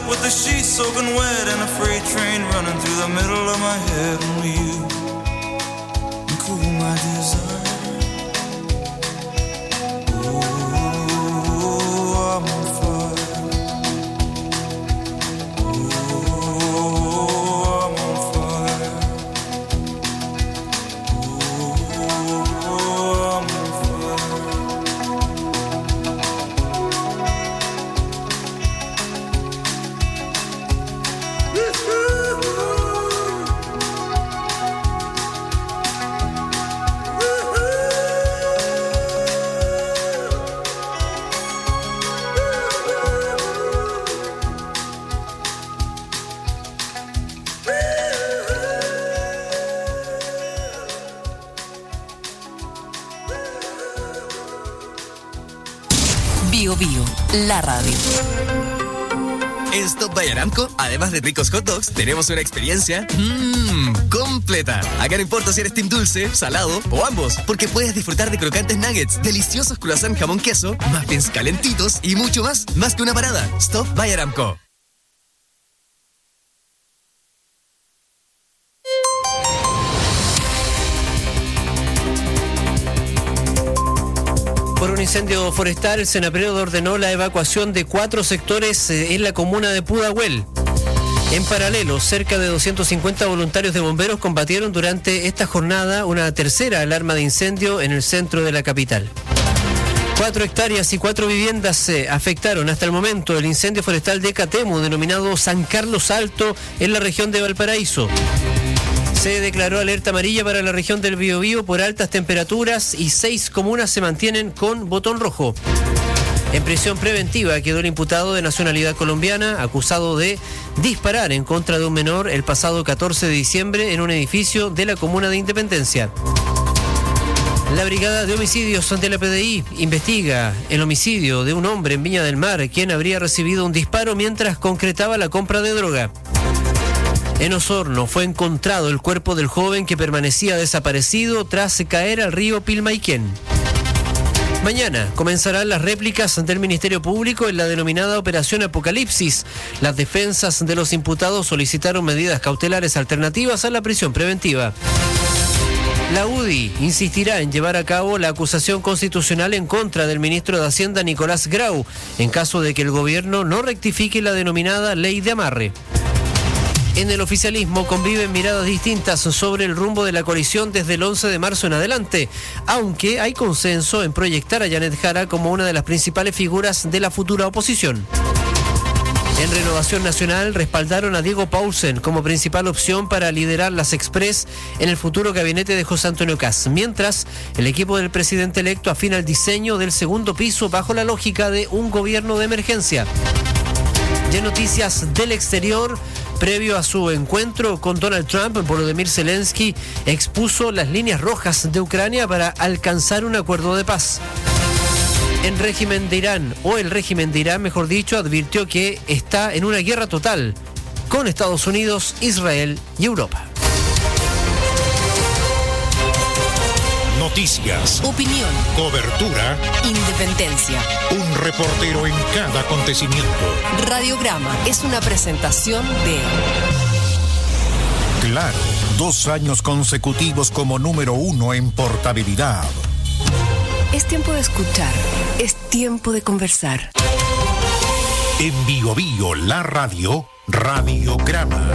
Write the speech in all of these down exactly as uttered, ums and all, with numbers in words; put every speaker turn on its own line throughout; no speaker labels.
with the sheets soaking wet and a freight train running through the middle of my head. Only you can cool my desire. Oh, I'm on fire. Oh, I'm on fire. Oh, I'm on
Bio Bio, la radio.
En Stop by Aramco, además de ricos hot dogs, tenemos una experiencia mmm, completa. Acá no importa si eres team dulce, salado o ambos, porque puedes disfrutar de crocantes nuggets, deliciosos croissant jamón queso, muffins calentitos y mucho más, más que una parada. Stop by Aramco.
Por un incendio forestal, el Senaperodo ordenó la evacuación de cuatro sectores en la comuna de Pudahuel. En paralelo, cerca de doscientos cincuenta voluntarios de bomberos combatieron durante esta jornada una tercera alarma de incendio en el centro de la capital. Cuatro hectáreas y cuatro viviendas se afectaron hasta el momento el incendio forestal de Catemu, denominado San Carlos Alto, en la región de Valparaíso. Se declaró alerta amarilla para la región del Biobío por altas temperaturas y seis comunas se mantienen con botón rojo. En prisión preventiva quedó el imputado de nacionalidad colombiana acusado de disparar en contra de un menor el pasado catorce de diciembre en un edificio de la comuna de Independencia. La Brigada de Homicidios de la P D I investiga el homicidio de un hombre en Viña del Mar, quien habría recibido un disparo mientras concretaba la compra de droga. En Osorno fue encontrado el cuerpo del joven que permanecía desaparecido tras caer al río Pilmaiquén. Mañana comenzarán las réplicas del Ministerio Público en la denominada Operación Apocalipsis. Las defensas de los imputados solicitaron medidas cautelares alternativas a la prisión preventiva. La U D I insistirá en llevar a cabo la acusación constitucional en contra del ministro de Hacienda Nicolás Grau, en caso de que el gobierno no rectifique la denominada ley de amarre. En el oficialismo conviven miradas distintas sobre el rumbo de la coalición desde el once de marzo en adelante, aunque hay consenso en proyectar a Janet Jara como una de las principales figuras de la futura oposición. En Renovación Nacional respaldaron a Diego Paulsen como principal opción para liderar las Express en el futuro gabinete de José Antonio Kast, mientras el equipo del presidente electo afina el diseño del segundo piso bajo la lógica de un gobierno de emergencia. Ya noticias del exterior. Previo a su encuentro con Donald Trump, Volodymyr Zelensky expuso las líneas rojas de Ucrania para alcanzar un acuerdo de paz. El régimen de Irán, o el régimen de Irán, mejor dicho, advirtió que está en una guerra total con Estados Unidos, Israel y Europa.
Noticias,
opinión,
cobertura,
independencia.
Un reportero en cada acontecimiento.
Radiograma es una presentación de
Claro, dos años consecutivos como número uno en portabilidad.
Es tiempo de escuchar, es tiempo de conversar.
En Bio Bio, la radio, Radiograma.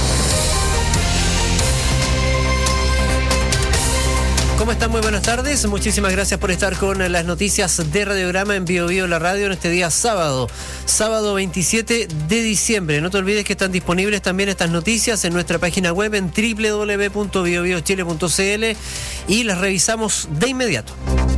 ¿Cómo están? Muy buenas tardes. Muchísimas gracias por estar con las noticias de Radiograma en Bio Bio la radio en este día sábado, sábado veintisiete de diciembre. No te olvides que están disponibles también estas noticias en nuestra página web en doble u doble u doble u punto bio bio chile punto c l y las revisamos de inmediato.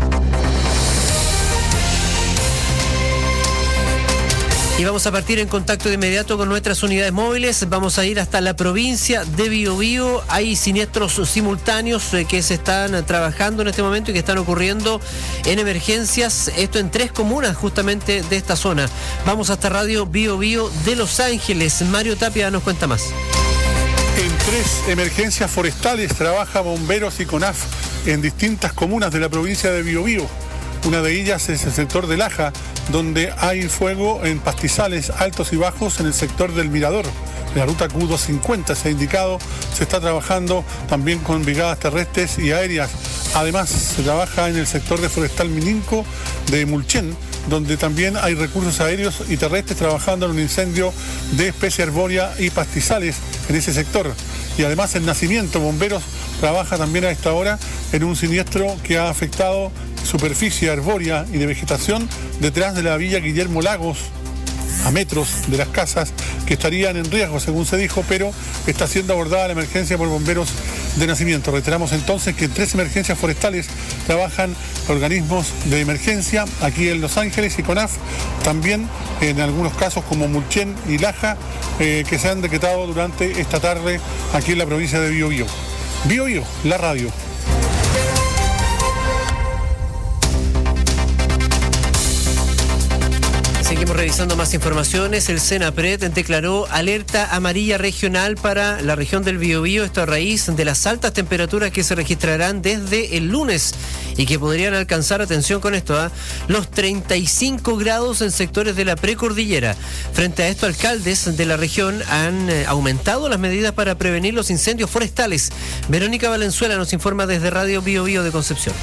Y vamos a partir en contacto de inmediato con nuestras unidades móviles. Vamos a ir hasta la provincia de Biobío. Hay siniestros simultáneos eh, que se están trabajando en este momento y que están ocurriendo en emergencias. Esto en tres comunas justamente de esta zona. Vamos hasta Radio Biobío de Los Ángeles. Mario Tapia nos cuenta más.
En tres emergencias forestales trabaja Bomberos y CONAF en distintas comunas de la provincia de Biobío. Una de ellas es el sector de Laja, donde hay fuego en pastizales altos y bajos en el sector del Mirador. La ruta Q doscientos cincuenta se ha indicado, se está trabajando también con brigadas terrestres y aéreas. Además, se trabaja en el sector de Forestal Mininco de Mulchen, donde también hay recursos aéreos y terrestres trabajando en un incendio de especie arbórea y pastizales en ese sector. Y además el Nacimiento, Bomberos, trabaja también a esta hora en un siniestro que ha afectado superficie arbórea y de vegetación detrás de la villa Guillermo Lagos, a metros de las casas que estarían en riesgo, según se dijo, pero está siendo abordada la emergencia por bomberos de Nacimiento. Reiteramos entonces que en tres emergencias forestales trabajan organismos de emergencia aquí en Los Ángeles y CONAF, también en algunos casos como Mulchen y Laja, eh, que se han decretado durante esta tarde aquí en la provincia de Biobío. Biobío, la radio.
Seguimos revisando más informaciones. El Senapred declaró alerta amarilla regional para la región del Biobío, esto a raíz de las altas temperaturas que se registrarán desde el lunes y que podrían alcanzar, atención con esto, ¿eh? los treinta y cinco grados en sectores de la precordillera. Frente a esto, alcaldes de la región han eh, aumentado las medidas para prevenir los incendios forestales. Verónica Valenzuela nos informa desde Radio Biobío de Concepción.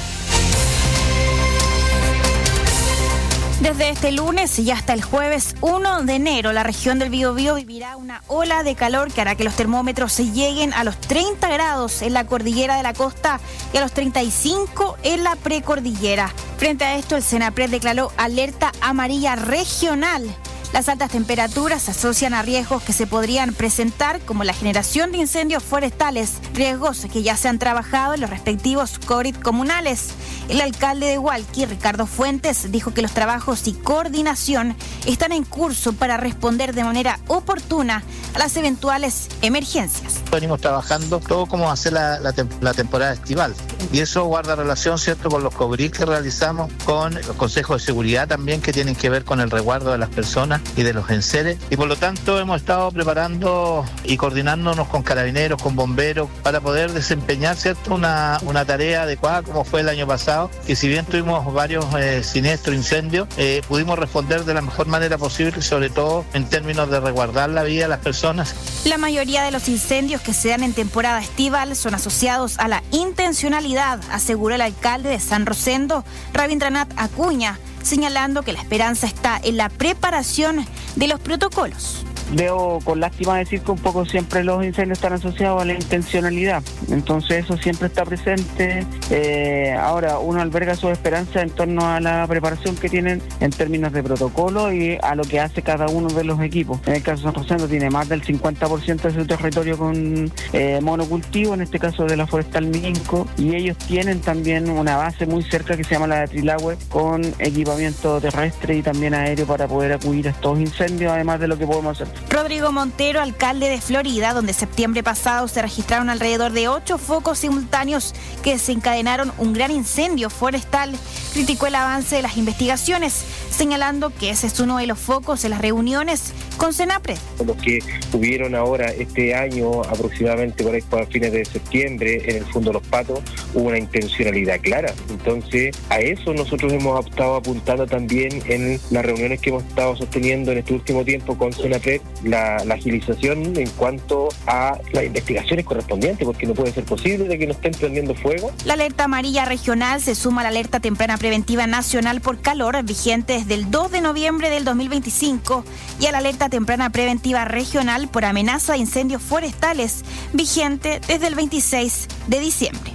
Desde este lunes y hasta el jueves primero de enero, la región del Biobío vivirá una ola de calor que hará que los termómetros se lleguen a los treinta grados en la cordillera de la costa y a los treinta y cinco en la precordillera. Frente a esto, el Senapred declaró alerta amarilla regional. Las altas temperaturas se asocian a riesgos que se podrían presentar, como la generación de incendios forestales, riesgos que ya se han trabajado en los respectivos C O R I T comunales. El alcalde de Hualqui, Ricardo Fuentes, dijo que los trabajos y coordinación están en curso para responder de manera oportuna a las eventuales emergencias.
Venimos trabajando todo como hacer la, la, la temporada estival, y eso guarda relación, ¿cierto?, con los C O R I T que realizamos, con los consejos de seguridad también que tienen que ver con el resguardo de las personas y de los enseres, y por lo tanto hemos estado preparando y coordinándonos con carabineros, con bomberos, para poder desempeñar, ¿cierto?, una, una tarea adecuada como fue el año pasado, que si bien tuvimos varios eh, siniestros, incendios, eh, pudimos responder de la mejor manera posible, sobre todo en términos de resguardar la vida de las personas.
La mayoría de los incendios que se dan en temporada estival son asociados a la intencionalidad, aseguró el alcalde de San Rosendo, Rabindranath Acuña, señalando que la esperanza está en la preparación de los protocolos.
Debo con lástima decir que un poco siempre los incendios están asociados a la intencionalidad, entonces eso siempre está presente. Eh, ahora uno alberga su esperanza en torno a la preparación que tienen en términos de protocolo y a lo que hace cada uno de los equipos. En el caso de San Rosendo tiene más del cincuenta por ciento de su territorio con eh, monocultivo, en este caso de la Forestal Mininco, y ellos tienen también una base muy cerca que se llama la de Trilahue, con equipamiento terrestre y también aéreo para poder acudir a estos incendios, además de lo que podemos hacer.
Rodrigo Montero, alcalde de Florida, donde septiembre pasado se registraron alrededor de ocho focos simultáneos que desencadenaron un gran incendio forestal, criticó el avance de las investigaciones, señalando que ese es uno de los focos en las reuniones con Senapred.
Los que hubieron ahora este año, aproximadamente por ahí a fines de septiembre, en el Fondo Los Patos, hubo una intencionalidad clara. Entonces, a eso nosotros hemos estado apuntando también en las reuniones que hemos estado sosteniendo en este último tiempo con Senapred, la, la agilización en cuanto a las investigaciones correspondientes, porque no puede ser posible de que no estén prendiendo fuego.
La alerta amarilla regional se suma a la alerta temprana preventiva nacional por calor, vigente desde el dos de noviembre del dos mil veinticinco, y a la alerta temprana preventiva regional por amenaza de incendios forestales, vigente desde el veintiséis de diciembre.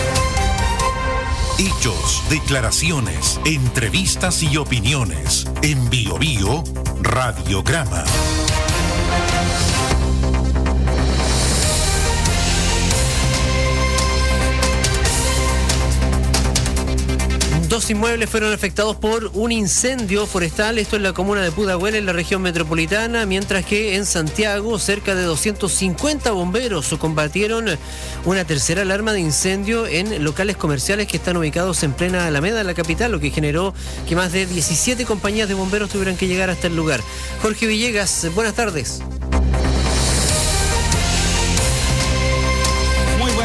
Hechos, declaraciones, entrevistas y opiniones. En Biobío, Radiograma.
Dos inmuebles fueron afectados por un incendio forestal, esto en la comuna de Pudahuel, en la región metropolitana, mientras que en Santiago cerca de doscientos cincuenta bomberos combatieron una tercera alarma de incendio en locales comerciales que están ubicados en plena Alameda, en la capital, lo que generó que más de diecisiete compañías de bomberos tuvieran que llegar hasta el lugar. Jorge Villegas, buenas tardes.
Buenas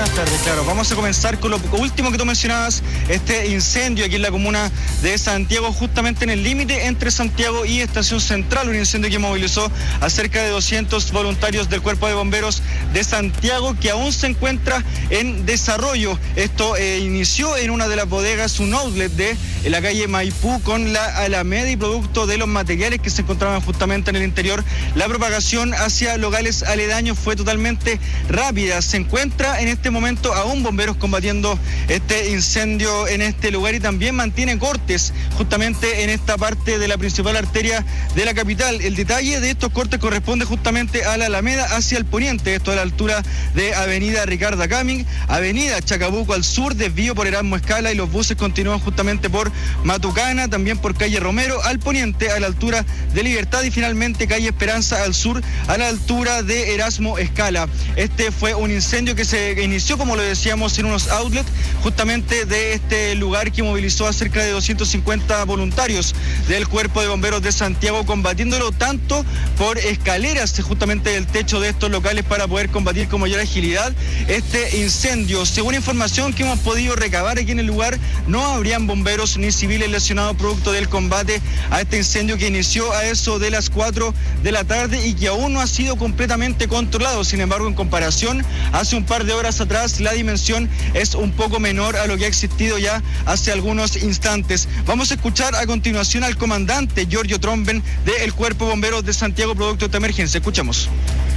buenas tardes, claro. Vamos a comenzar con lo último que tú mencionabas, este incendio aquí en la comuna de Santiago, justamente en el límite entre Santiago y Estación Central, un incendio que movilizó a cerca de doscientos voluntarios del Cuerpo de Bomberos de Santiago, que aún se encuentra en desarrollo. Esto eh, inició en una de las bodegas, un outlet de la calle Maipú con la Alameda, y producto de los materiales que se encontraban justamente en el interior, la propagación hacia locales aledaños fue totalmente rápida. Se encuentra en este momento aún bomberos combatiendo este incendio en este lugar, y también mantiene cortes justamente en esta parte de la principal arteria de la capital. El detalle de estos cortes corresponde justamente a la Alameda hacia el poniente, esto a la altura de Avenida Ricardo Cumming, Avenida Chacabuco al sur, desvío por Erasmo Escala, y los buses continúan justamente por Matucana, también por calle Romero al poniente a la altura de Libertad, y finalmente calle Esperanza al sur a la altura de Erasmo Escala. Este fue un incendio que se inició, como lo decíamos, en unos outlets justamente de este lugar, que movilizó a cerca de doscientos cincuenta voluntarios del Cuerpo de Bomberos de Santiago, combatiéndolo tanto por escaleras justamente del techo de estos locales para poder combatir con mayor agilidad este incendio. Según información que hemos podido recabar aquí en el lugar, no habrían bomberos ni civiles lesionados producto del combate a este incendio que inició a eso de las cuatro de la tarde y que aún no ha sido completamente controlado. Sin embargo, en comparación hace un par de horas atrás, la dimensión es un poco menor a lo que ha existido ya hace algunos instantes. Vamos a escuchar a continuación al comandante Giorgio Tromben del Cuerpo de Bomberos de Santiago producto de esta emergencia. Escuchamos.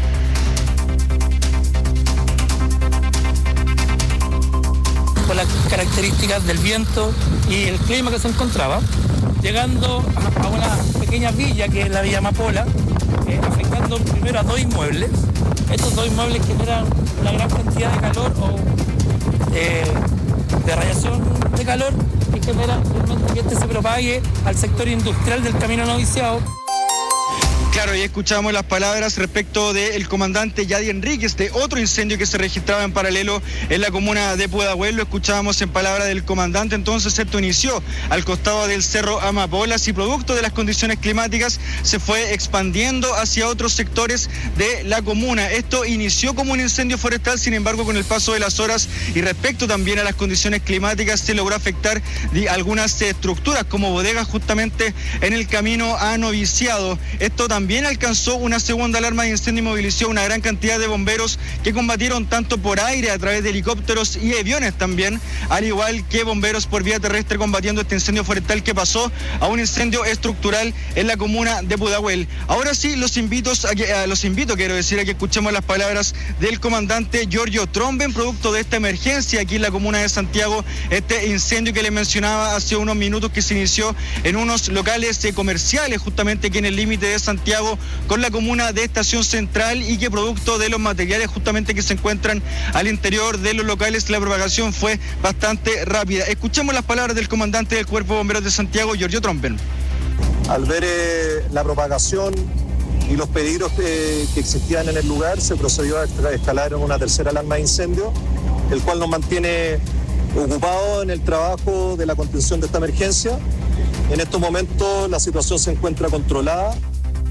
Por las características del viento y el clima que se encontraba, llegando a una pequeña villa que es la Villa Amapola, eh, afectando primero a dos inmuebles. Estos dos inmuebles generan una gran cantidad de calor o eh, de radiación de calor, que genera realmente que este se propague al sector industrial del Camino Noviciado.
Claro, y escuchamos las palabras respecto del comandante Yadi Enríquez de otro incendio que se registraba en paralelo en la comuna de Pudahuel. Lo escuchábamos en palabras del comandante. Entonces esto inició al costado del Cerro Amapolas y producto de las condiciones climáticas se fue expandiendo hacia otros sectores de la comuna. Esto inició como un incendio forestal, sin embargo con el paso de las horas y respecto también a las condiciones climáticas se logró afectar algunas estructuras como bodegas justamente en el camino a Noviciado. Esto también También alcanzó una segunda alarma de incendio y movilizó una gran cantidad de bomberos que combatieron tanto por aire a través de helicópteros y aviones también, al igual que bomberos por vía terrestre combatiendo este incendio forestal que pasó a un incendio estructural en la comuna de Pudahuel. Ahora sí, los invito a que, a, los invito, quiero decir, a que escuchemos las palabras del comandante Giorgio Tromben, producto de esta emergencia aquí en la comuna de Santiago, este incendio que les mencionaba hace unos minutos que se inició en unos locales eh, comerciales justamente aquí en el límite de Santiago con la comuna de Estación Central y que producto de los materiales justamente que se encuentran al interior de los locales la propagación fue bastante rápida. Escuchemos las palabras del comandante del Cuerpo de Bomberos de Santiago, Giorgio Tromben.
Al ver eh, la propagación y los peligros eh, que existían en el lugar, se procedió a escalar en una tercera alarma de incendio, el cual nos mantiene ocupados en el trabajo de la contención de esta emergencia. En estos momentos la situación se encuentra controlada.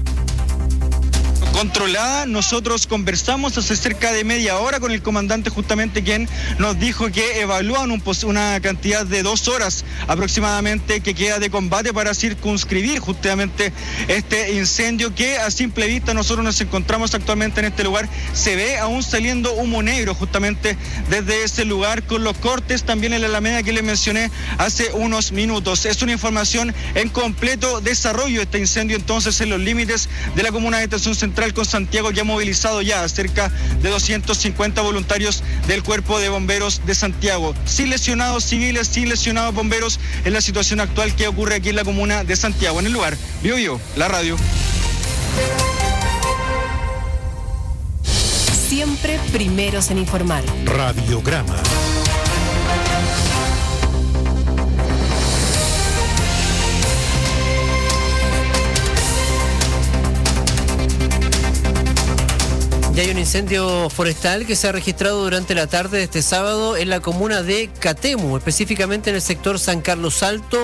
Controlada. Nosotros conversamos hace cerca de media hora con el comandante justamente quien nos dijo que evalúan un una cantidad de dos horas aproximadamente que queda de combate para circunscribir justamente este incendio que a simple vista nosotros nos encontramos actualmente en este lugar. Se ve aún saliendo humo negro justamente desde ese lugar con los cortes también en la Alameda que les mencioné hace unos minutos. Es una información en completo desarrollo este incendio entonces en los límites de la comuna de Estación Central con Santiago, que ha movilizado ya a cerca de doscientos cincuenta voluntarios del Cuerpo de Bomberos de Santiago. Sin lesionados civiles, sin lesionados bomberos en la situación actual que ocurre aquí en la comuna de Santiago. En el lugar, Bio Bio, la radio.
Siempre primeros en informar.
Radiograma.
Y hay un incendio forestal que se ha registrado durante la tarde de este sábado en la comuna de Catemu, específicamente en el sector San Carlos Alto,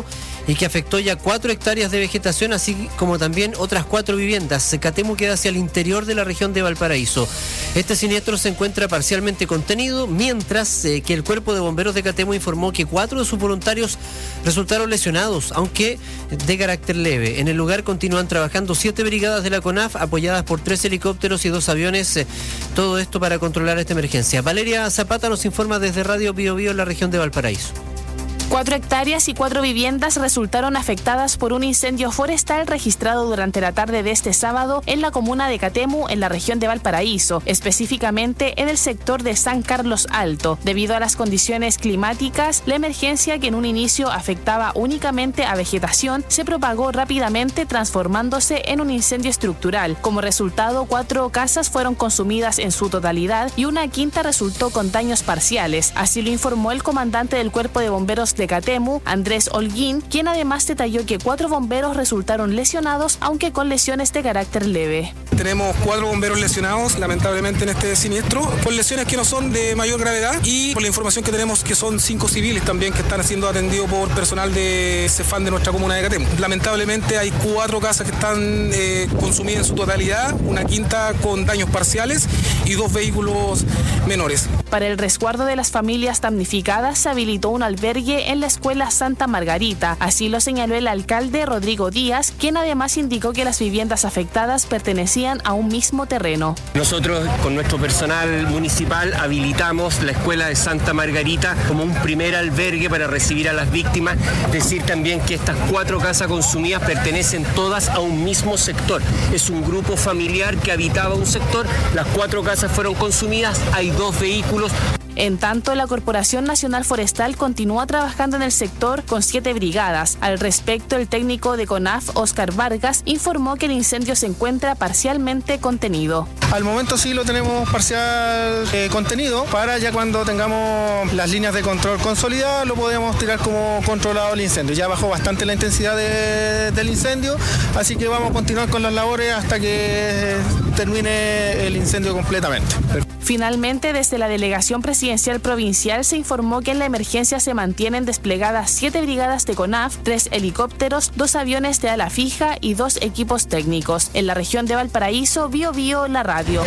y que afectó ya cuatro hectáreas de vegetación, así como también otras cuatro viviendas. Catemu queda hacia el interior de la región de Valparaíso. Este siniestro se encuentra parcialmente contenido, mientras eh, que el Cuerpo de Bomberos de Catemu informó que cuatro de sus voluntarios resultaron lesionados, aunque de carácter leve. En el lugar continúan trabajando siete brigadas de la CONAF, apoyadas por tres helicópteros y dos aviones, eh, todo esto para controlar esta emergencia. Valeria Zapata nos informa desde Radio Bio Bio en la región de Valparaíso.
Cuatro hectáreas y cuatro viviendas resultaron afectadas por un incendio forestal registrado durante la tarde de este sábado en la comuna de Catemu, en la región de Valparaíso, específicamente en el sector de San Carlos Alto. Debido a las condiciones climáticas, la emergencia, que en un inicio afectaba únicamente a vegetación, se propagó rápidamente, transformándose en un incendio estructural. Como resultado, cuatro casas fueron consumidas en su totalidad y una quinta resultó con daños parciales. Así lo informó el comandante del Cuerpo de Bomberos de Catemu, Andrés Holguín, quien además detalló que cuatro bomberos resultaron lesionados, aunque con lesiones de carácter leve.
Tenemos cuatro bomberos lesionados, lamentablemente, en este siniestro, por lesiones que no son de mayor gravedad, y por la información que tenemos que son cinco civiles también que están siendo atendidos por personal de CEFAM de nuestra comuna de Catemu. Lamentablemente hay cuatro casas que están eh, consumidas en su totalidad, una quinta con daños parciales y dos vehículos menores.
Para el resguardo de las familias damnificadas se habilitó un albergue en la Escuela Santa Margarita. Así lo señaló el alcalde Rodrigo Díaz, quien además indicó que las viviendas afectadas pertenecían a un mismo terreno.
Nosotros, con nuestro personal municipal, habilitamos la Escuela de Santa Margarita como un primer albergue para recibir a las víctimas. Decir también que estas cuatro casas consumidas pertenecen todas a un mismo sector. Es un grupo familiar que habitaba un sector. Las cuatro casas fueron consumidas, hay dos vehículos.
En tanto, la Corporación Nacional Forestal continúa trabajando en el sector con siete brigadas. Al respecto, el técnico de CONAF, Oscar Vargas, informó que el incendio se encuentra parcialmente contenido.
Al momento sí lo tenemos parcial eh, contenido, para ya cuando tengamos las líneas de control consolidadas lo podemos tirar como controlado el incendio. Ya bajó bastante la intensidad de, del incendio, así que vamos a continuar con las labores hasta que termine el incendio completamente.
Finalmente, desde la Delegación Presidencial Provincial se informó que en la emergencia se mantienen desplegadas siete brigadas de CONAF, tres helicópteros, dos aviones de ala fija y dos equipos técnicos. En la región de Valparaíso, Bio Bio, la radio.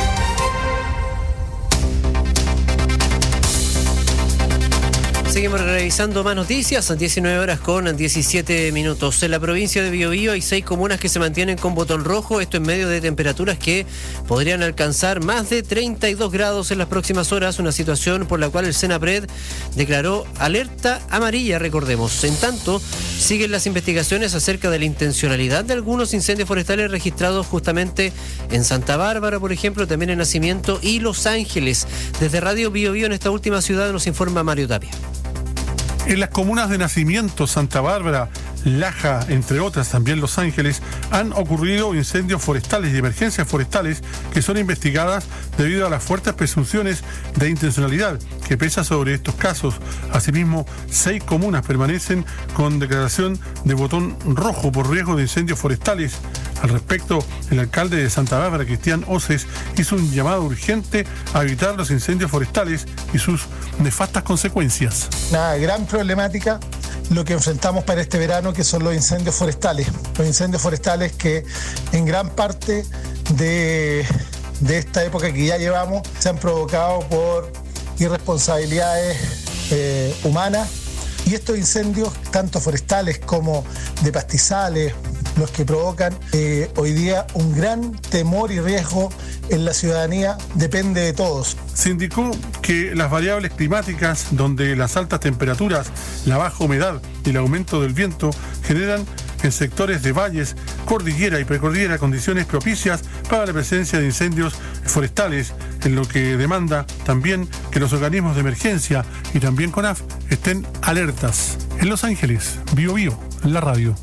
Seguimos revisando más noticias, diecinueve horas con diecisiete minutos. En la provincia de Biobío hay seis comunas que se mantienen con botón rojo, esto en medio de temperaturas que podrían alcanzar más de treinta y dos grados en las próximas horas, una situación por la cual el Senapred declaró alerta amarilla, recordemos. En tanto, siguen las investigaciones acerca de la intencionalidad de algunos incendios forestales registrados justamente en Santa Bárbara, por ejemplo, también en Nacimiento y Los Ángeles. Desde Radio Biobío, en esta última ciudad, nos informa Mario Tapia.
En las comunas de Nacimiento, Santa Bárbara, Laja, entre otras, también Los Ángeles, han ocurrido incendios forestales y emergencias forestales que son investigadas debido a las fuertes presunciones de intencionalidad que pesa sobre estos casos. Asimismo, seis comunas permanecen con declaración de botón rojo por riesgo de incendios forestales. Al respecto, el alcalde de Santa Bárbara, Cristian Oces, hizo un llamado urgente a evitar los incendios forestales y sus nefastas consecuencias.
Una gran problemática lo que enfrentamos para este verano, que son los incendios forestales. Los incendios forestales que en gran parte de, de esta época que ya llevamos se han provocado por irresponsabilidades eh, humanas, y estos incendios, tanto forestales como de pastizales, los que provocan eh, hoy día un gran temor y riesgo en la ciudadanía, depende de todos.
Se indicó que las variables climáticas, donde las altas temperaturas, la baja humedad y el aumento del viento generan en sectores de valles, cordillera y precordillera condiciones propicias para la presencia de incendios forestales, en lo que demanda también que los organismos de emergencia y también CONAF estén alertas. En Los Ángeles, Bio Bio, la radio.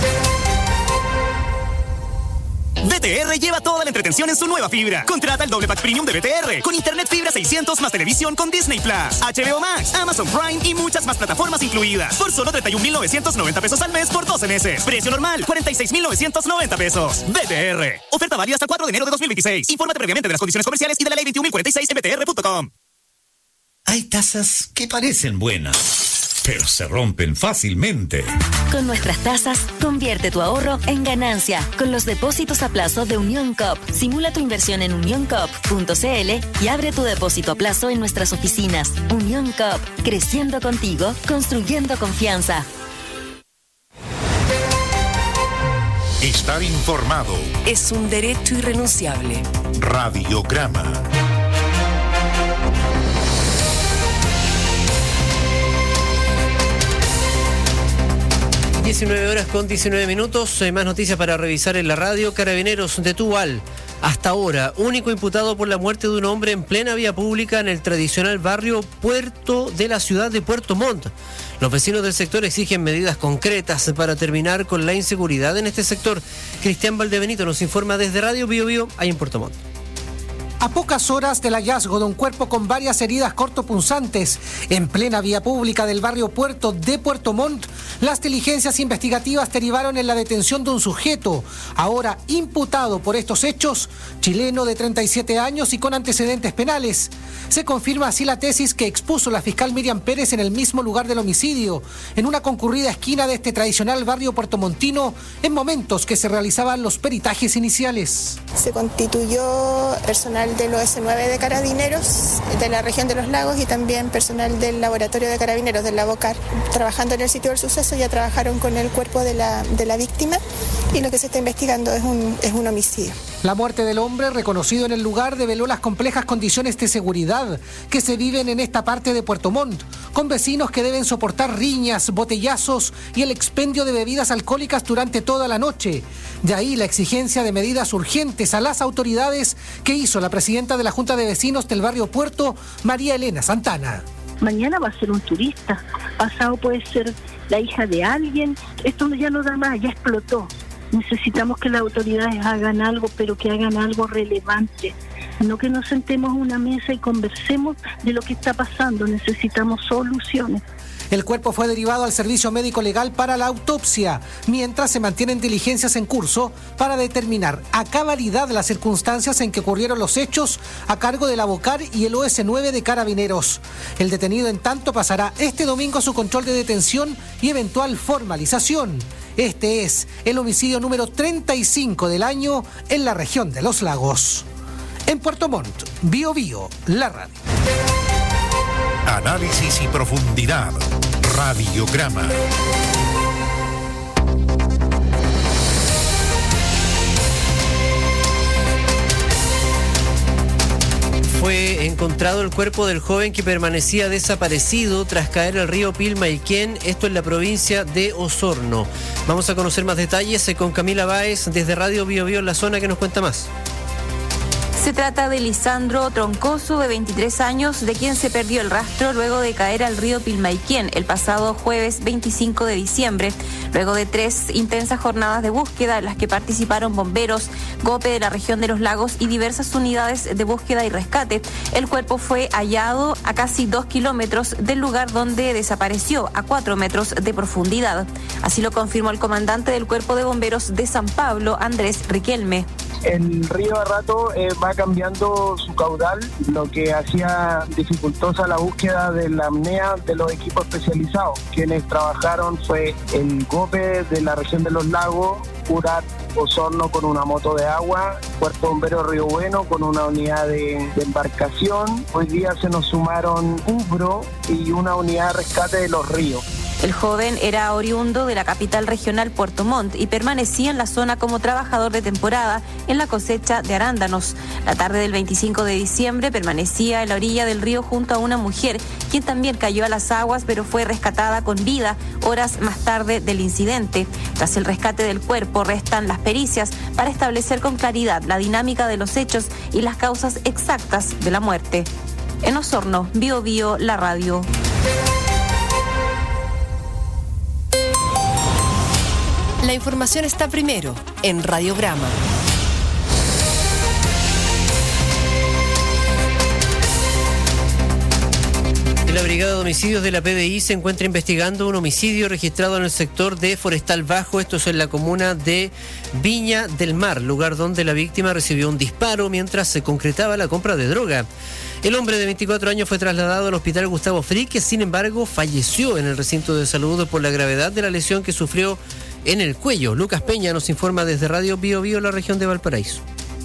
B T R lleva toda la entretención en su nueva fibra. Contrata el doble pack premium de B T R con internet fibra seiscientos más televisión con Disney Plus, H B O Max, Amazon Prime y muchas más plataformas incluidas por solo treinta y un mil novecientos noventa pesos al mes por doce meses. Precio normal, cuarenta y seis mil novecientos noventa pesos. B T R. Oferta válida hasta el cuatro de enero de dos mil veintiséis. Infórmate previamente de las condiciones comerciales y de la ley veintiún mil cuarenta y seis en b t r punto com.
Hay tazas que parecen buenas,
pero se rompen fácilmente.
Con nuestras tasas, convierte tu ahorro en ganancia. Con los depósitos a plazo de Unión Coop, simula tu inversión en unión coop punto c l y abre tu depósito a plazo en nuestras oficinas. Unión Coop, creciendo contigo, construyendo confianza.
Estar informado
es un derecho irrenunciable.
Radiograma.
diecinueve horas con diecinueve minutos, eh, más noticias para revisar en la radio. Carabineros de Tubal, hasta ahora, único imputado por la muerte de un hombre en plena vía pública en el tradicional barrio Puerto de la ciudad de Puerto Montt. Los vecinos del sector exigen medidas concretas para terminar con la inseguridad en este sector. Cristian Valdebenito nos informa desde Radio Bio Bio, ahí en Puerto Montt.
A pocas horas del hallazgo de un cuerpo con varias heridas cortopunzantes en plena vía pública del barrio Puerto de Puerto Montt, las diligencias investigativas derivaron en la detención de un sujeto, ahora imputado por estos hechos, chileno de treinta y siete años y con antecedentes penales. Se confirma así la tesis que expuso la fiscal Miriam Pérez en el mismo lugar del homicidio, en una concurrida esquina de este tradicional barrio puertomontino, en momentos que se realizaban los peritajes iniciales.
Se constituyó personal del O S nueve de Carabineros de la región de Los Lagos y también personal del laboratorio de Carabineros del Labocar. Trabajando en el sitio del suceso ya trabajaron con el cuerpo de la, de la víctima y lo que se está investigando es un, es un homicidio.
La muerte del hombre, reconocido en el lugar, develó las complejas condiciones de seguridad que se viven en esta parte de Puerto Montt, con vecinos que deben soportar riñas, botellazos y el expendio de bebidas alcohólicas durante toda la noche. De ahí la exigencia de medidas urgentes a las autoridades que hizo la presidenta de la Junta de Vecinos del barrio Puerto, María Elena Santana.
Mañana va a ser un turista, pasado puede ser la hija de alguien. Esto ya no da más, ya explotó. Necesitamos que las autoridades hagan algo, pero que hagan algo relevante. No que nos sentemos a una mesa y conversemos de lo que está pasando. Necesitamos soluciones.
El cuerpo fue derivado al servicio médico legal para la autopsia, mientras se mantienen diligencias en curso para determinar a cabalidad las circunstancias en que ocurrieron los hechos a cargo del Labocar y el O S nueve de Carabineros. El detenido, en tanto, pasará este domingo su control de detención y eventual formalización. Este es el homicidio número treinta y cinco del año en la región de Los Lagos. En Puerto Montt, Bio Bio, la radio.
Análisis y profundidad. Radiograma.
Fue encontrado el cuerpo del joven que permanecía desaparecido tras caer al río Pilmaiquén, esto en la provincia de Osorno. Vamos a conocer más detalles con Camila Báez desde Radio Bio Bio en la zona, que nos cuenta más.
Se trata de Lisandro Troncoso, de veintitrés años, de quien se perdió el rastro luego de caer al río Pilmaiquén el pasado jueves veinticinco de diciembre, luego de tres intensas jornadas de búsqueda en las que participaron bomberos, GOPE de la región de Los Lagos y diversas unidades de búsqueda y rescate. El cuerpo fue hallado a casi dos kilómetros del lugar donde desapareció, a cuatro metros de profundidad. Así lo confirmó el comandante del Cuerpo de Bomberos de San Pablo, Andrés Riquelme.
El río a rato eh, va cambiando su caudal, lo que hacía dificultosa la búsqueda de la apnea de los equipos especializados. Quienes trabajaron fue el GOPE de la región de Los Lagos, Curat Osorno con una moto de agua, Puerto Bombero Río Bueno con una unidad de, de embarcación. Hoy día se nos sumaron UBRO y una unidad de rescate de Los Ríos.
El joven era oriundo de la capital regional Puerto Montt y permanecía en la zona como trabajador de temporada en la cosecha de arándanos. La tarde del veinticinco de diciembre permanecía en la orilla del río junto a una mujer, quien también cayó a las aguas pero fue rescatada con vida horas más tarde del incidente. Tras el rescate del cuerpo restan las pericias para establecer con claridad la dinámica de los hechos y las causas exactas de la muerte. En Osorno, Bio Bio, la radio.
La información está primero en Radiograma.
En la Brigada de Homicidios de la P D I se encuentra investigando un homicidio registrado en el sector de Forestal Bajo, esto es en la comuna de Viña del Mar, lugar donde la víctima recibió un disparo mientras se concretaba la compra de droga. El hombre de veinticuatro años fue trasladado al hospital Gustavo Fricke, sin embargo falleció en el recinto de salud por la gravedad de la lesión que sufrió en el cuello. Lucas Peña nos informa desde Radio Bio Bio, la región de Valparaíso.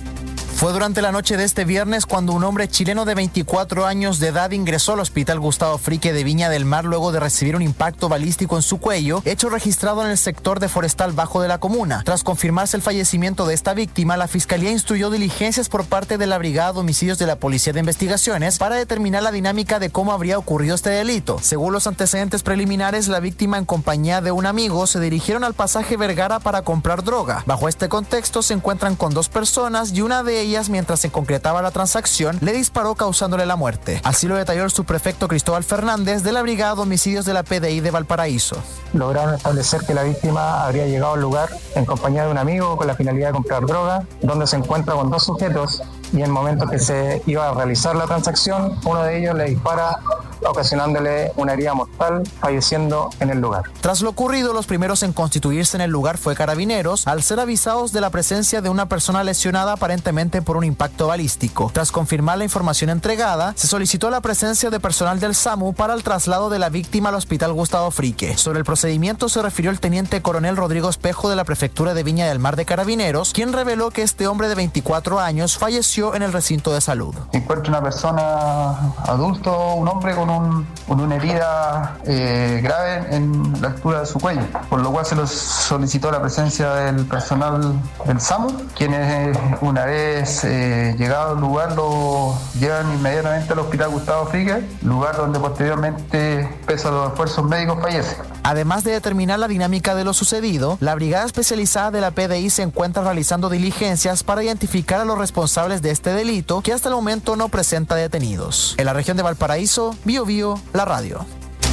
Fue durante la noche de este viernes cuando un hombre chileno de veinticuatro años de edad ingresó al hospital Gustavo Fricke de Viña del Mar luego de recibir un impacto balístico en su cuello, hecho registrado en el sector de Forestal Bajo de la comuna. Tras confirmarse el fallecimiento de esta víctima, la Fiscalía instruyó diligencias por parte de la Brigada de Homicidios de la Policía de Investigaciones para determinar la dinámica de cómo habría ocurrido este delito. Según los antecedentes preliminares, la víctima en compañía de un amigo se dirigieron al pasaje Vergara para comprar droga. Bajo este contexto se encuentran con dos personas y una de ellas, mientras se concretaba la transacción, le disparó causándole la muerte. Así lo detalló el subprefecto Cristóbal Fernández de la Brigada de Homicidios de la P D I de Valparaíso.
Lograron establecer que la víctima habría llegado al lugar en compañía de un amigo con la finalidad de comprar droga, donde se encuentra con dos sujetos y en el momento que se iba a realizar la transacción, uno de ellos le dispara ocasionándole una herida mortal, falleciendo en el lugar.
Tras lo ocurrido, los primeros en constituirse en el lugar fue Carabineros, al ser avisados de la presencia de una persona lesionada aparentemente por un impacto balístico. Tras confirmar la información entregada, se solicitó la presencia de personal del SAMU para el traslado de la víctima al hospital Gustavo Fricke. Sobre el procedimiento se refirió el teniente coronel Rodrigo Espejo de la Prefectura de Viña del Mar de Carabineros, quien reveló que este hombre de veinticuatro años falleció en el recinto de salud.
Se encuentra una persona adulto, un hombre con Un, con una herida eh, grave en la altura de su cuello, por lo cual se les solicitó la presencia del personal del SAMU, quienes una vez eh, llegado al lugar lo llevan inmediatamente al hospital Gustavo Fricke, lugar donde posteriormente, pese a los esfuerzos médicos, fallece.
Además de determinar la dinámica de lo sucedido, la Brigada Especializada de la P D I se encuentra realizando diligencias para identificar a los responsables de este delito, que hasta el momento no presenta detenidos. En la región de Valparaíso, Bio Bio, la radio.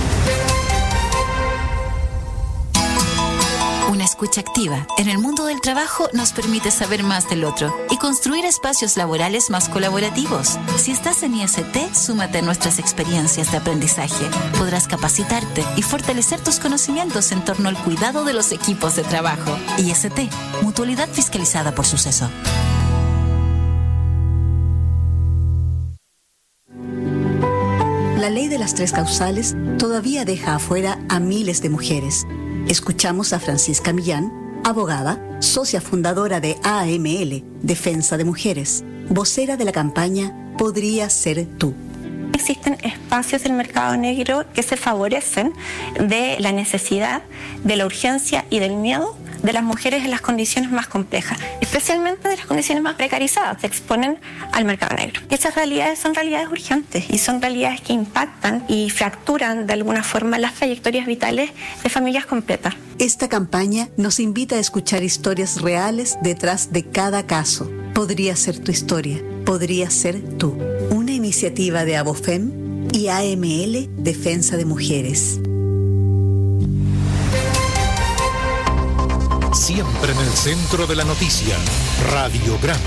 Una escucha activa en el mundo del trabajo nos permite saber más del otro y construir espacios laborales más colaborativos. Si estás en I S T, súmate a nuestras experiencias de aprendizaje. Podrás capacitarte y fortalecer tus conocimientos en torno al cuidado de los equipos de trabajo. I S T, Mutualidad Fiscalizada por Suceso.
La ley de las tres causales todavía deja afuera a miles de mujeres. Escuchamos a Francisca Millán, abogada, socia fundadora de A M L, Defensa de Mujeres, vocera de la campaña Podría Ser Tú.
Existen espacios del mercado negro que se favorecen de la necesidad, de la urgencia y del miedo de las mujeres en las condiciones más complejas, especialmente de las condiciones más precarizadas, se exponen al mercado negro. Esas realidades son realidades urgentes y son realidades que impactan y fracturan de alguna forma las trayectorias vitales de familias completas.
Esta campaña nos invita a escuchar historias reales detrás de cada caso. Podría ser tu historia, podría ser tú. Una iniciativa de Abofem y A M L Defensa de Mujeres.
Siempre en el centro de la noticia, Radiograma.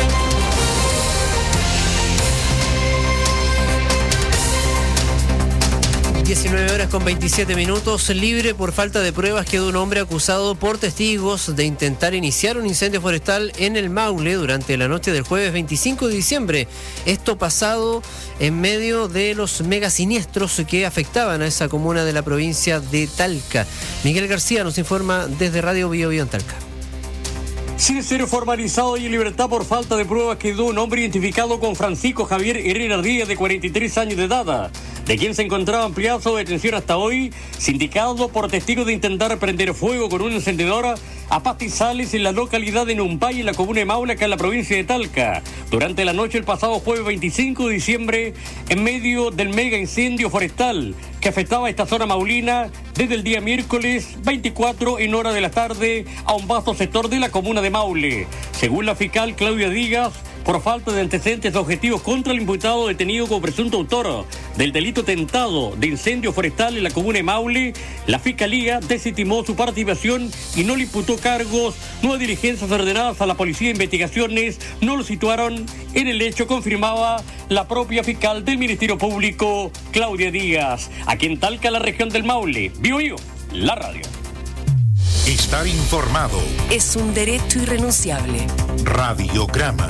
diecinueve horas con veintisiete minutos, libre por falta de pruebas quedó un hombre acusado por testigos de intentar iniciar un incendio forestal en el Maule durante la noche del jueves veinticinco de diciembre. Esto pasado en medio de los megasiniestros que afectaban a esa comuna de la provincia de Talca. Miguel García nos informa desde Radio Bio Bio en Talca.
Sin ser formalizado y en libertad por falta de pruebas quedó un hombre identificado con Francisco Javier Herrera Díaz, de cuarenta y tres años de edad, de quien se encontraba en plazo de detención hasta hoy, sindicado por testigos de intentar prender fuego con una encendedora a pastizales en la localidad de Numpay, en la comuna de Maule, acá en la provincia de Talca, durante la noche del pasado jueves veinticinco de diciembre, en medio del mega incendio forestal que afectaba a esta zona maulina desde el día miércoles veinticuatro en hora de la tarde a un vasto sector de la comuna de Maule. Según la fiscal Claudia Díaz, por falta de antecedentes objetivos contra el imputado detenido como presunto autor del delito tentado de incendio forestal en la comuna de Maule, la Fiscalía desestimó su participación y no le imputó cargos. Nuevas diligencias ordenadas a la Policía de Investigaciones no lo situaron en el hecho, confirmaba la propia fiscal del Ministerio Público, Claudia Díaz. Aquí en Talca, la región del Maule. Vivo yo, la radio.
Estar informado
es un derecho irrenunciable.
Radiograma.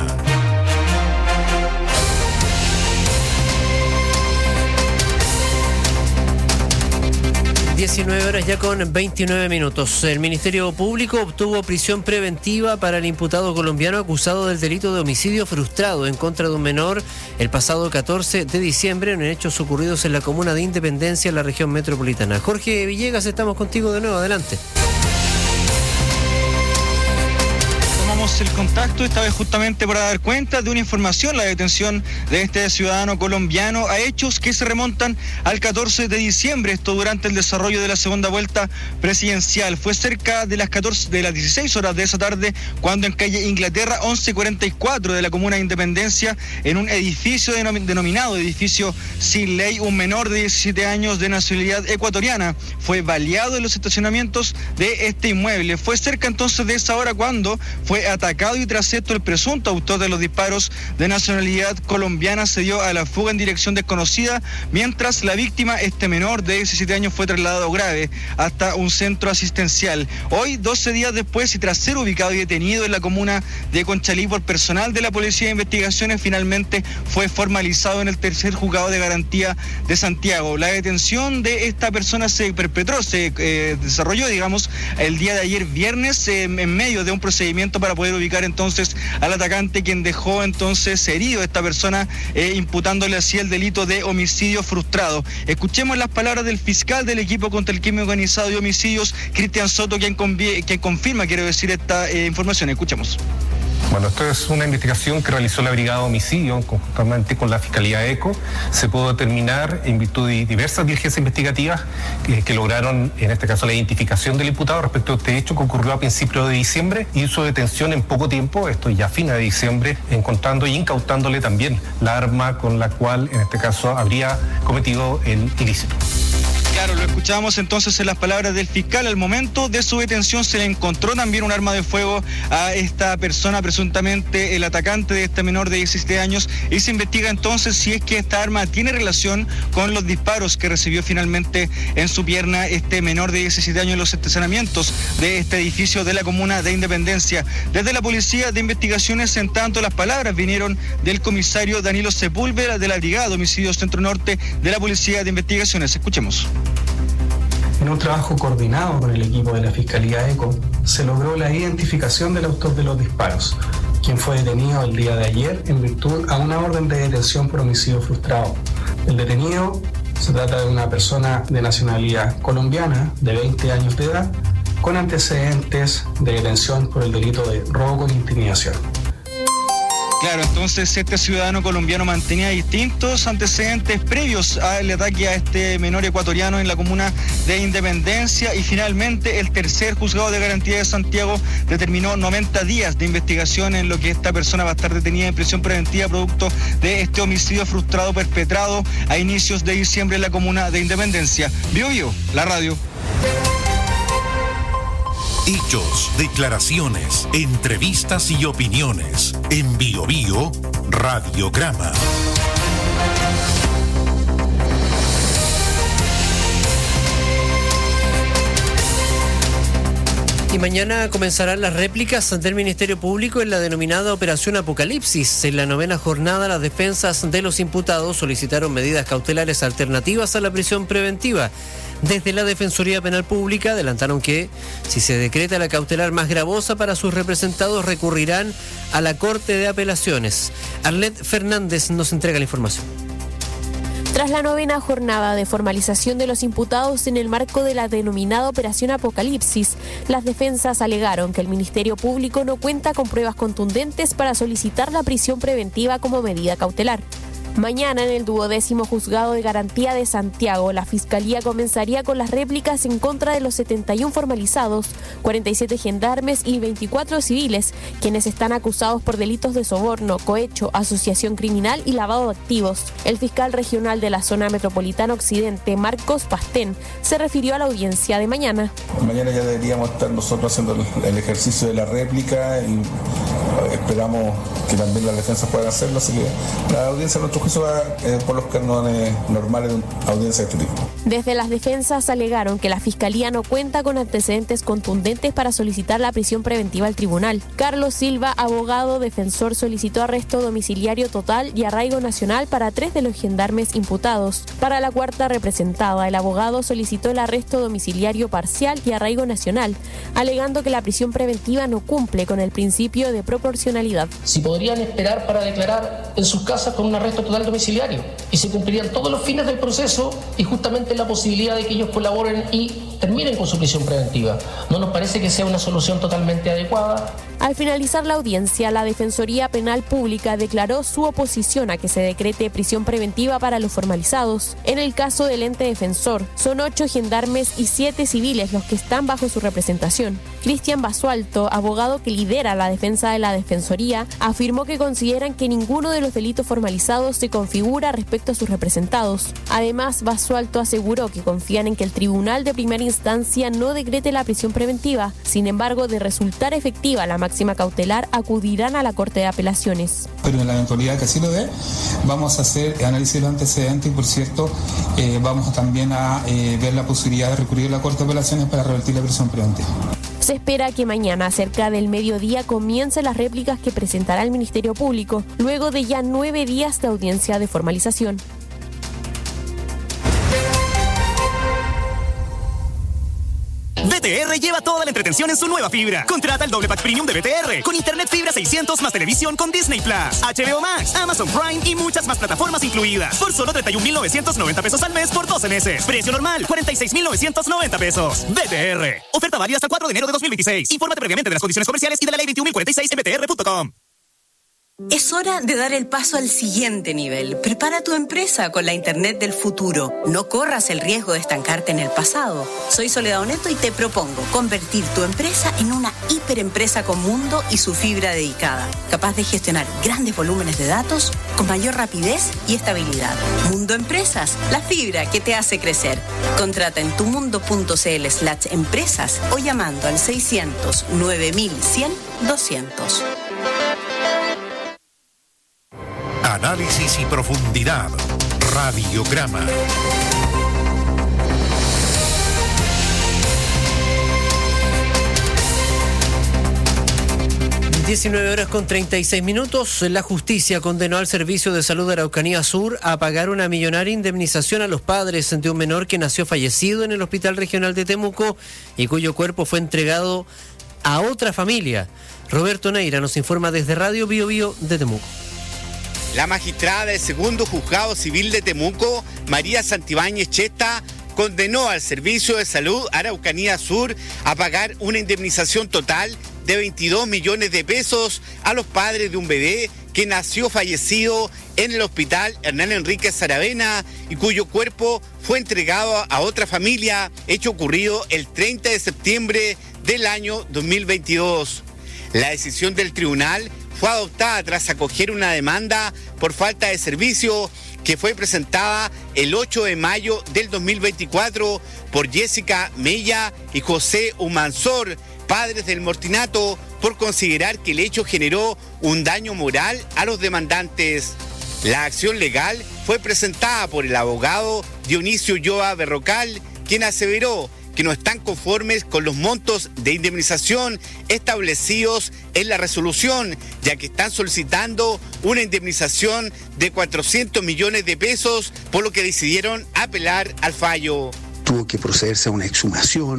diecinueve horas ya con veintinueve minutos. El Ministerio Público obtuvo prisión preventiva para el imputado colombiano acusado del delito de homicidio frustrado en contra de un menor el pasado catorce de diciembre en hechos ocurridos en la comuna de Independencia, en la región metropolitana. Jorge Villegas, estamos contigo de nuevo. Adelante.
El contacto, esta vez justamente para dar cuenta de una información, la detención de este ciudadano colombiano a hechos que se remontan al catorce de diciembre, esto durante el desarrollo de la segunda vuelta presidencial. Fue cerca de las catorce, de las dieciséis horas de esa tarde, cuando en calle Inglaterra once cuarenta y cuatro de la comuna de Independencia, en un edificio denom- denominado edificio sin ley, un menor de diecisiete años de nacionalidad ecuatoriana fue baleado en los estacionamientos de este inmueble. Fue cerca entonces de esa hora cuando fue atacado y tras esto el presunto autor de los disparos, de nacionalidad colombiana, se dio a la fuga en dirección desconocida, mientras la víctima, este menor de diecisiete años, fue trasladado grave hasta un centro asistencial. Hoy, doce días después y tras ser ubicado y detenido en la comuna de Conchalí por personal de la Policía de Investigaciones, finalmente fue formalizado en el tercer juzgado de garantía de Santiago. La detención de esta persona se perpetró, se eh, desarrolló, digamos, el día de ayer viernes eh, en medio de un procedimiento para poder ubicar entonces al atacante, quien dejó entonces herido a esta persona, eh, imputándole así el delito de homicidio frustrado. Escuchemos las palabras del fiscal del equipo contra el crimen organizado y homicidios, Cristian Soto, quien, convie, quien confirma, quiero decir, esta eh, información. Escuchemos.
Bueno, esto es una investigación que realizó la Brigada de Homicidio conjuntamente con la Fiscalía ECO. Se pudo determinar en virtud de diversas diligencias investigativas que, que lograron, en este caso, la identificación del imputado respecto a este hecho que ocurrió a principios de diciembre y su detención en poco tiempo, esto ya a fines de diciembre, encontrando y incautándole también la arma con la cual, en este caso, habría cometido el ilícito.
Claro, lo escuchábamos entonces en las palabras del fiscal. Al momento de su detención se le encontró también un arma de fuego a esta persona, presuntamente el atacante de este menor de diecisiete años, y se investiga entonces si es que esta arma tiene relación con los disparos que recibió finalmente en su pierna este menor de diecisiete años en los estacionamientos de este edificio de la comuna de Independencia. Desde la Policía de Investigaciones, en tanto, las palabras vinieron del comisario Danilo Sepúlveda de la Brigada de Homicidios Centro Norte de la Policía de Investigaciones. Escuchemos.
En un trabajo coordinado con el equipo de la Fiscalía ECO, se logró la identificación del autor de los disparos, quien fue detenido el día de ayer en virtud a una orden de detención por homicidio frustrado. El detenido se trata de una persona de nacionalidad colombiana de veinte años de edad, con antecedentes de detención por el delito de robo con intimidación.
Claro, entonces este ciudadano colombiano mantenía distintos antecedentes previos al ataque a este menor ecuatoriano en la comuna de Independencia, y finalmente el tercer juzgado de garantía de Santiago determinó noventa días de investigación en lo que esta persona va a estar detenida en prisión preventiva producto de este homicidio frustrado perpetrado a inicios de diciembre en la comuna de Independencia. Bio Bio, la radio.
Hechos, declaraciones, entrevistas y opiniones. En Bio Bio, Radiograma.
Y mañana comenzarán las réplicas del Ministerio Público en la denominada Operación Apocalipsis. En la novena jornada, las defensas de los imputados solicitaron medidas cautelares alternativas a la prisión preventiva. Desde la Defensoría Penal Pública adelantaron que, si se decreta la cautelar más gravosa para sus representados, recurrirán a la Corte de Apelaciones. Arlet Fernández nos entrega la información.
Tras la novena jornada de formalización de los imputados en el marco de la denominada Operación Apocalipsis, las defensas alegaron que el Ministerio Público no cuenta con pruebas contundentes para solicitar la prisión preventiva como medida cautelar. Mañana, en el duodécimo Juzgado de Garantía de Santiago, la Fiscalía comenzaría con las réplicas en contra de los setenta y uno formalizados, cuarenta y siete gendarmes y veinticuatro civiles, quienes están acusados por delitos de soborno, cohecho, asociación criminal y lavado de activos. El fiscal regional de la zona metropolitana occidente, Marcos Pastén, se refirió a la audiencia de mañana.
Mañana ya deberíamos estar nosotros haciendo el ejercicio de la réplica y esperamos que también las defensas puedan hacerlo, así que la audiencia de nuestro juicio va eh, por los cánones normales de una audiencia de este tipo.
Desde las defensas alegaron que la Fiscalía no cuenta con antecedentes contundentes para solicitar la prisión preventiva al tribunal. Carlos Silva, abogado defensor, solicitó arresto domiciliario total y arraigo nacional para tres de los gendarmes imputados. Para la cuarta representada, el abogado solicitó el arresto domiciliario parcial y arraigo nacional, alegando que la prisión preventiva no cumple con el principio de proporcionalidad.
Si podrían esperar para declarar en sus casas con un arresto total domiciliario y se cumplirían todos los fines del proceso y justamente la posibilidad de que ellos colaboren y terminen con su prisión preventiva. No nos parece que sea una solución totalmente adecuada.
Al finalizar la audiencia, la Defensoría Penal Pública declaró su oposición a que se decrete prisión preventiva para los formalizados. En el caso del ente defensor, son ocho gendarmes y siete civiles los que están bajo su representación. Cristian Basualto, abogado que lidera la defensa de la Defensoría, afirmó que consideran que ninguno de los delitos formalizados se configura respecto a sus representados. Además, Basualto aseguró que confían en que el Tribunal de Primera Instancia no decrete la prisión preventiva. Sin embargo, de resultar efectiva la máxima cautelar, acudirán a la Corte de Apelaciones.
Pero en la eventualidad que así lo dé, vamos a hacer análisis de los antecedentes y, por cierto, eh, vamos también a eh, ver la posibilidad de recurrir a la Corte de Apelaciones para revertir la prisión preventiva.
Se espera que mañana, cerca del mediodía, comiencen las réplicas que presentará el Ministerio Público, luego de ya nueve días de audiencia de formalización.
B T R lleva toda la entretención en su nueva fibra. Contrata el doble pack premium de B T R con internet fibra seiscientos más televisión con Disney Plus, H B O Max, Amazon Prime y muchas más plataformas incluidas. Por solo treinta y un mil novecientos noventa pesos al mes por doce meses. Precio normal, cuarenta y seis mil novecientos noventa pesos. B T R. Oferta válida hasta el cuatro de enero de dos mil veintiséis. Infórmate previamente de las condiciones comerciales y de la ley veintiún mil cuarenta y seis en b t r punto com.
Es hora de dar el paso al siguiente nivel. Prepara tu empresa con la Internet del futuro. No corras el riesgo de estancarte en el pasado. Soy Soledad Oneto y te propongo convertir tu empresa en una hiperempresa con mundo y su fibra dedicada, capaz de gestionar grandes volúmenes de datos con mayor rapidez y estabilidad. Mundo Empresas, la fibra que te hace crecer. Contrata en tumundo.cl slash empresas o llamando al seiscientos nueve mil cien doscientos.
Análisis y profundidad. Radiograma.
diecinueve horas con treinta y seis minutos. La justicia condenó al Servicio de Salud de Araucanía Sur a pagar una millonaria indemnización a los padres de un menor que nació fallecido en el Hospital Regional de Temuco y cuyo cuerpo fue entregado a otra familia. Roberto Neira nos informa desde Radio Bio Bio de Temuco.
La magistrada del segundo juzgado civil de Temuco, María Santibáñez Chesta, condenó al Servicio de Salud Araucanía Sur a pagar una indemnización total de veintidós millones de pesos a los padres de un bebé que nació fallecido en el Hospital Hernán Enríquez Saravena y cuyo cuerpo fue entregado a otra familia, hecho ocurrido el treinta de septiembre del año dos mil veintidós. La decisión del tribunal fue adoptada tras acoger una demanda por falta de servicio que fue presentada el ocho de mayo del dos mil veinticuatro por Jessica Mella y José Humansor, padres del Mortinato, por considerar que el hecho generó un daño moral a los demandantes. La acción legal fue presentada por el abogado Dionisio Ulloa Berrocal, quien aseveró que no están conformes con los montos de indemnización establecidos en la resolución, ya que están solicitando una indemnización de cuatrocientos millones de pesos, por lo que decidieron apelar al fallo.
Tuvo que procederse a una exhumación,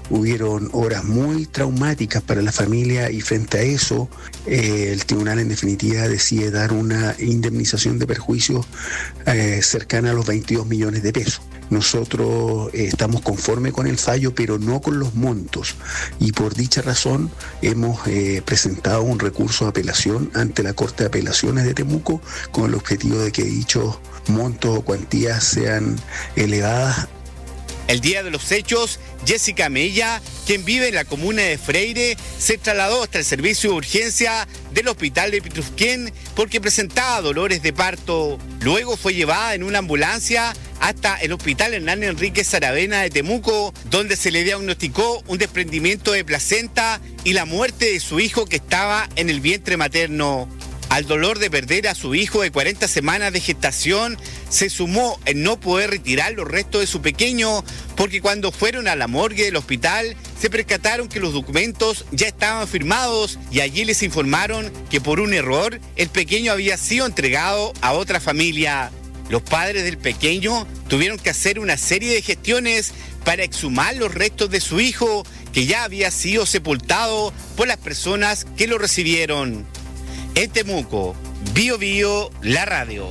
hubieron horas muy traumáticas para la familia y frente a eso eh, el tribunal en definitiva decide dar una indemnización de perjuicios eh, cercana a los veintidós millones de pesos. Nosotros eh, estamos conformes con el fallo, pero no con los montos, y por dicha razón hemos eh, presentado un recurso de apelación ante la Corte de Apelaciones de Temuco con el objetivo de que dichos montos o cuantías sean elevadas.
El día de los hechos, Jessica Mella, quien vive en la comuna de Freire, se trasladó hasta el servicio de urgencia del hospital de Pitrufquén porque presentaba dolores de parto. Luego fue llevada en una ambulancia hasta el hospital Hernán Enríquez Saravena de Temuco, donde se le diagnosticó un desprendimiento de placenta y la muerte de su hijo que estaba en el vientre materno. Al dolor de perder a su hijo de cuarenta semanas de gestación, se sumó el no poder retirar los restos de su pequeño, porque cuando fueron a la morgue del hospital se percataron que los documentos ya estaban firmados y allí les informaron que por un error el pequeño había sido entregado a otra familia. Los padres del pequeño tuvieron que hacer una serie de gestiones para exhumar los restos de su hijo, que ya había sido sepultado por las personas que lo recibieron. En Temuco, Bio Bio, la radio.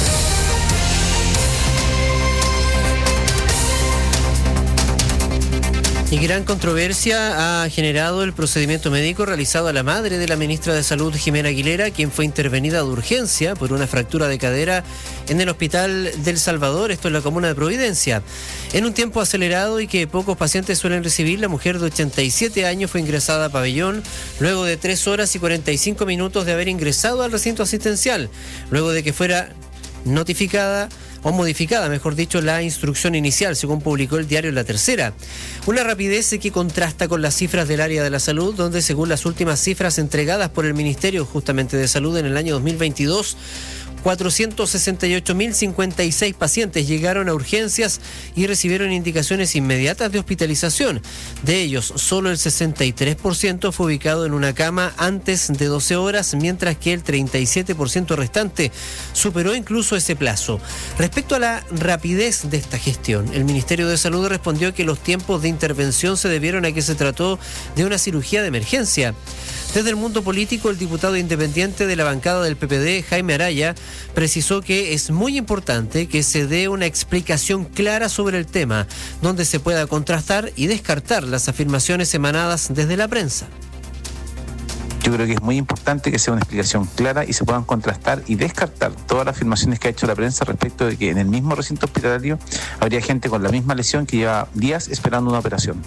Y gran controversia ha generado el procedimiento médico realizado a la madre de la ministra de Salud, Jimena Aguilera, quien fue intervenida de urgencia por una fractura de cadera en el Hospital del Salvador, esto en la comuna de Providencia. En un tiempo acelerado y que pocos pacientes suelen recibir, la mujer de ochenta y siete años fue ingresada a pabellón luego de tres horas y cuarenta y cinco minutos de haber ingresado al recinto asistencial, luego de que fuera notificada o modificada, mejor dicho, la instrucción inicial, según publicó el diario La Tercera. Una rapidez que contrasta con las cifras del área de la salud, donde según las últimas cifras entregadas por el Ministerio justamente de Salud en el año dos mil veintidós, cuatrocientos sesenta y ocho mil cincuenta y seis pacientes llegaron a urgencias y recibieron indicaciones inmediatas de hospitalización. De ellos, solo el sesenta y tres por ciento fue ubicado en una cama antes de doce horas, mientras que el treinta y siete por ciento restante superó incluso ese plazo. Respecto a la rapidez de esta gestión, el Ministerio de Salud respondió que los tiempos de intervención se debieron a que se trató de una cirugía de emergencia. Desde el mundo político, el diputado independiente de la bancada del P P D, Jaime Araya, precisó que es muy importante que se dé una explicación clara sobre el tema, donde se pueda contrastar y descartar las afirmaciones emanadas desde la prensa.
Yo creo que es muy importante que sea una explicación clara y se puedan contrastar y descartar todas las afirmaciones que ha hecho la prensa respecto de que en el mismo recinto hospitalario habría gente con la misma lesión que lleva días esperando una operación.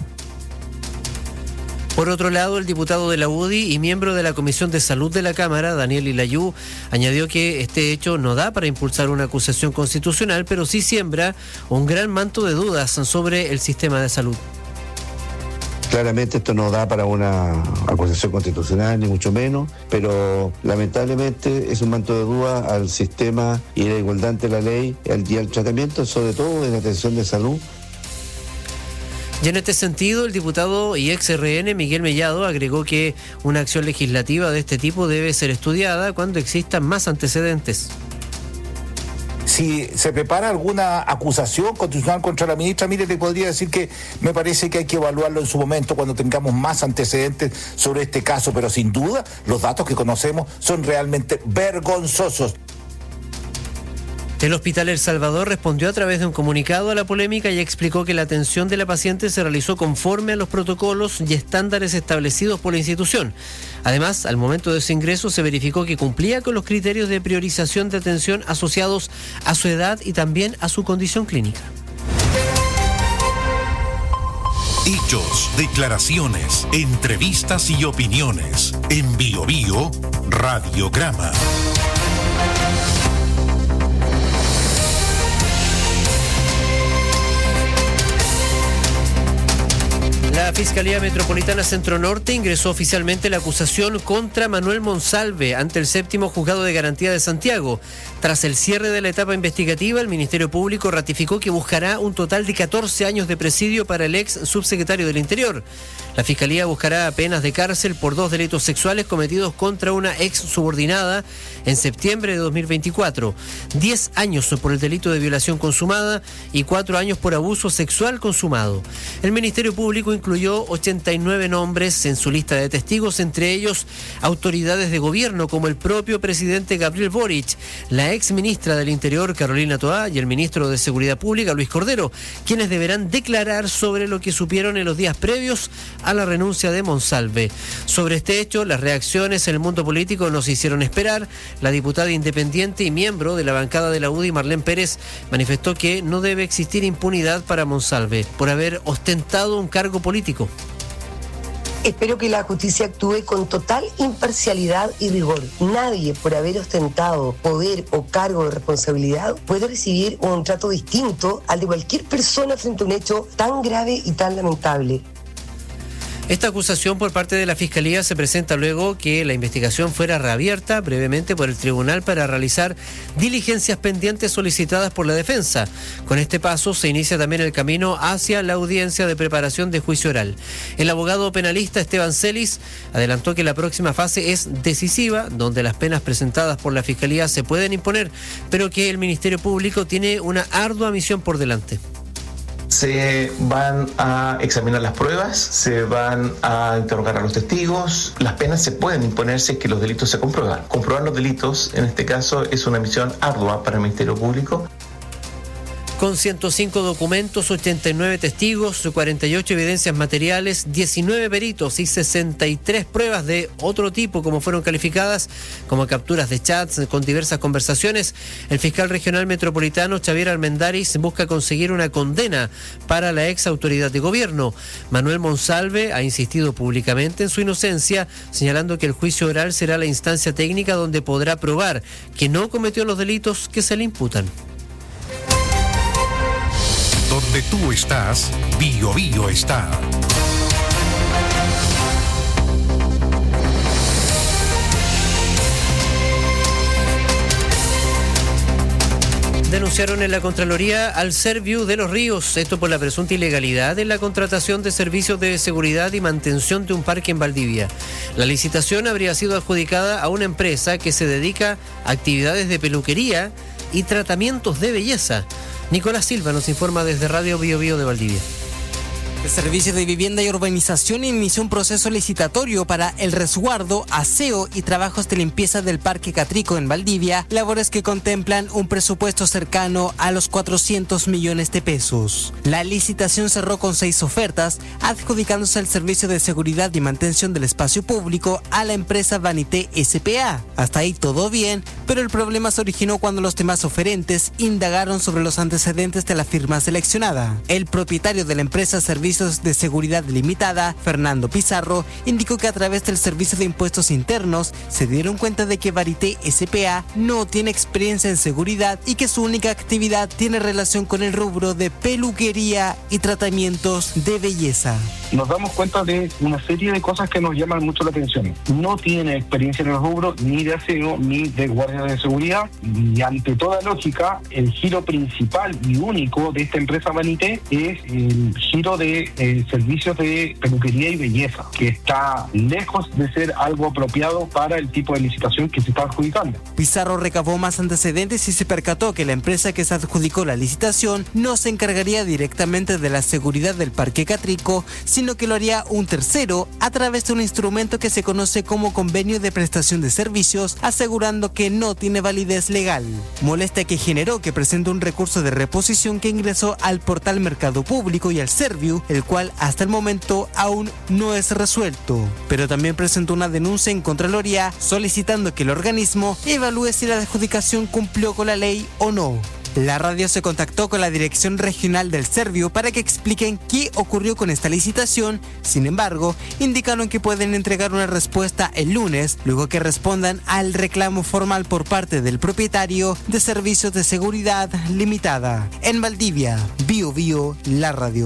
Por otro lado, el diputado de la U D I y miembro de la Comisión de Salud de la Cámara, Daniel Ilayú, añadió que este hecho no da para impulsar una acusación constitucional, pero sí siembra un gran manto de dudas sobre el sistema de salud.
Claramente esto no da para una acusación constitucional, ni mucho menos, pero lamentablemente es un manto de duda al sistema y la igualdad ante la ley y al tratamiento, sobre todo en la atención de salud.
Y en este sentido, el diputado y ex R N Miguel Mellado agregó que una acción legislativa de este tipo debe ser estudiada cuando existan más antecedentes.
Si se prepara alguna acusación constitucional contra la ministra, mire, le podría decir que me parece que hay que evaluarlo en su momento cuando tengamos más antecedentes sobre este caso, pero sin duda los datos que conocemos son realmente vergonzosos.
El Hospital El Salvador respondió a través de un comunicado a la polémica y explicó que la atención de la paciente se realizó conforme a los protocolos y estándares establecidos por la institución. Además, al momento de su ingreso se verificó que cumplía con los criterios de priorización de atención asociados a su edad y también a su condición clínica.
Hechos, declaraciones, entrevistas y opiniones. En Bio Bio, Radiograma.
La Fiscalía Metropolitana Centro Norte ingresó oficialmente la acusación contra Manuel Monsalve ante el séptimo Juzgado de Garantía de Santiago. Tras el cierre de la etapa investigativa, el Ministerio Público ratificó que buscará un total de catorce años de presidio para el ex subsecretario del Interior. La Fiscalía buscará penas de cárcel por dos delitos sexuales cometidos contra una ex subordinada en septiembre de dos mil veinticuatro, diez años por el delito de violación consumada y cuatro años por abuso sexual consumado. El Ministerio Público incluyó incluyó ochenta y nueve nombres en su lista de testigos, entre ellos autoridades de gobierno como el propio presidente Gabriel Boric, la ex ministra del Interior Carolina Toá y el ministro de Seguridad Pública Luis Cordero, quienes deberán declarar sobre lo que supieron en los días previos a la renuncia de Monsalve. Sobre este hecho, las reacciones en el mundo político no se hicieron esperar. La diputada independiente y miembro de la bancada de la U D I, Marlene Pérez, manifestó que no debe existir impunidad para Monsalve por haber ostentado un cargo político.
Espero que la justicia actúe con total imparcialidad y rigor. Nadie, por haber ostentado poder o cargo de responsabilidad, puede recibir un trato distinto al de cualquier persona frente a un hecho tan grave y tan lamentable.
Esta acusación por parte de la Fiscalía se presenta luego que la investigación fuera reabierta brevemente por el tribunal para realizar diligencias pendientes solicitadas por la defensa. Con este paso se inicia también el camino hacia la audiencia de preparación de juicio oral. El abogado penalista Esteban Celis adelantó que la próxima fase es decisiva, donde las penas presentadas por la Fiscalía se pueden imponer, pero que el Ministerio Público tiene una ardua misión por delante.
Se van a examinar las pruebas, se van a interrogar a los testigos. Las penas se pueden imponer si es que los delitos se comprueban. Comprobar los delitos, en este caso, es una misión ardua para el Ministerio Público.
Con ciento cinco documentos, ochenta y nueve testigos, cuarenta y ocho evidencias materiales, diecinueve peritos y sesenta y tres pruebas de otro tipo, como fueron calificadas, como capturas de chats con diversas conversaciones, el fiscal regional metropolitano Xavier Armendáriz busca conseguir una condena para la ex autoridad de gobierno. Manuel Monsalve ha insistido públicamente en su inocencia, señalando que el juicio oral será la instancia técnica donde podrá probar que no cometió los delitos que se le imputan.
Donde tú estás, Bio Bio está.
Denunciaron en la Contraloría al Serviu de los Ríos, esto por la presunta ilegalidad en la contratación de servicios de seguridad y mantención de un parque en Valdivia. La licitación habría sido adjudicada a una empresa que se dedica a actividades de peluquería y tratamientos de belleza. Nicolás Silva nos informa desde Radio Bio Bio de Valdivia.
El Servicio de Vivienda y Urbanización inició un proceso licitatorio para el resguardo, aseo y trabajos de limpieza del Parque Catrico en Valdivia, labores que contemplan un presupuesto cercano a los cuatrocientos millones de pesos. La licitación cerró con seis ofertas, adjudicándose el servicio de seguridad y mantención del espacio público a la empresa Vanité S P A. Hasta ahí todo bien, pero el problema se originó cuando los demás oferentes indagaron sobre los antecedentes de la firma seleccionada. El propietario de la empresa Servicios de Seguridad Limitada, Fernando Pizarro, indicó que a través del Servicio de Impuestos Internos se dieron cuenta de que Varité S P A no tiene experiencia en seguridad y que su única actividad tiene relación con el rubro de peluquería y tratamientos de belleza.
Nos damos cuenta de una serie de cosas que nos llaman mucho la atención. No tiene experiencia en el rubro ni de aseo ni de guardia de seguridad, y ante toda lógica el giro principal y único de esta empresa Vanité es el giro de eh, servicios de peluquería y belleza, que está lejos de ser algo apropiado para el tipo de licitación que se está adjudicando.
Pizarro recabó más antecedentes y se percató que la empresa que se adjudicó la licitación no se encargaría directamente de la seguridad del Parque Catrico, sino que lo haría un tercero a través de un instrumento que se conoce como convenio de prestación de servicios, asegurando que no tiene validez legal. Molestia que generó que presentó un recurso de reposición que ingresó al portal Mercado Público y al Serviu, el cual hasta el momento aún no es resuelto. Pero también presentó una denuncia en Contraloría solicitando que el organismo evalúe si la adjudicación cumplió con la ley o no. La radio se contactó con la Dirección Regional del Serviu para que expliquen qué ocurrió con esta licitación. Sin embargo, indicaron que pueden entregar una respuesta el lunes, luego que respondan al reclamo formal por parte del propietario de Servicios de Seguridad Limitada. En Valdivia, Bio Bio, la radio.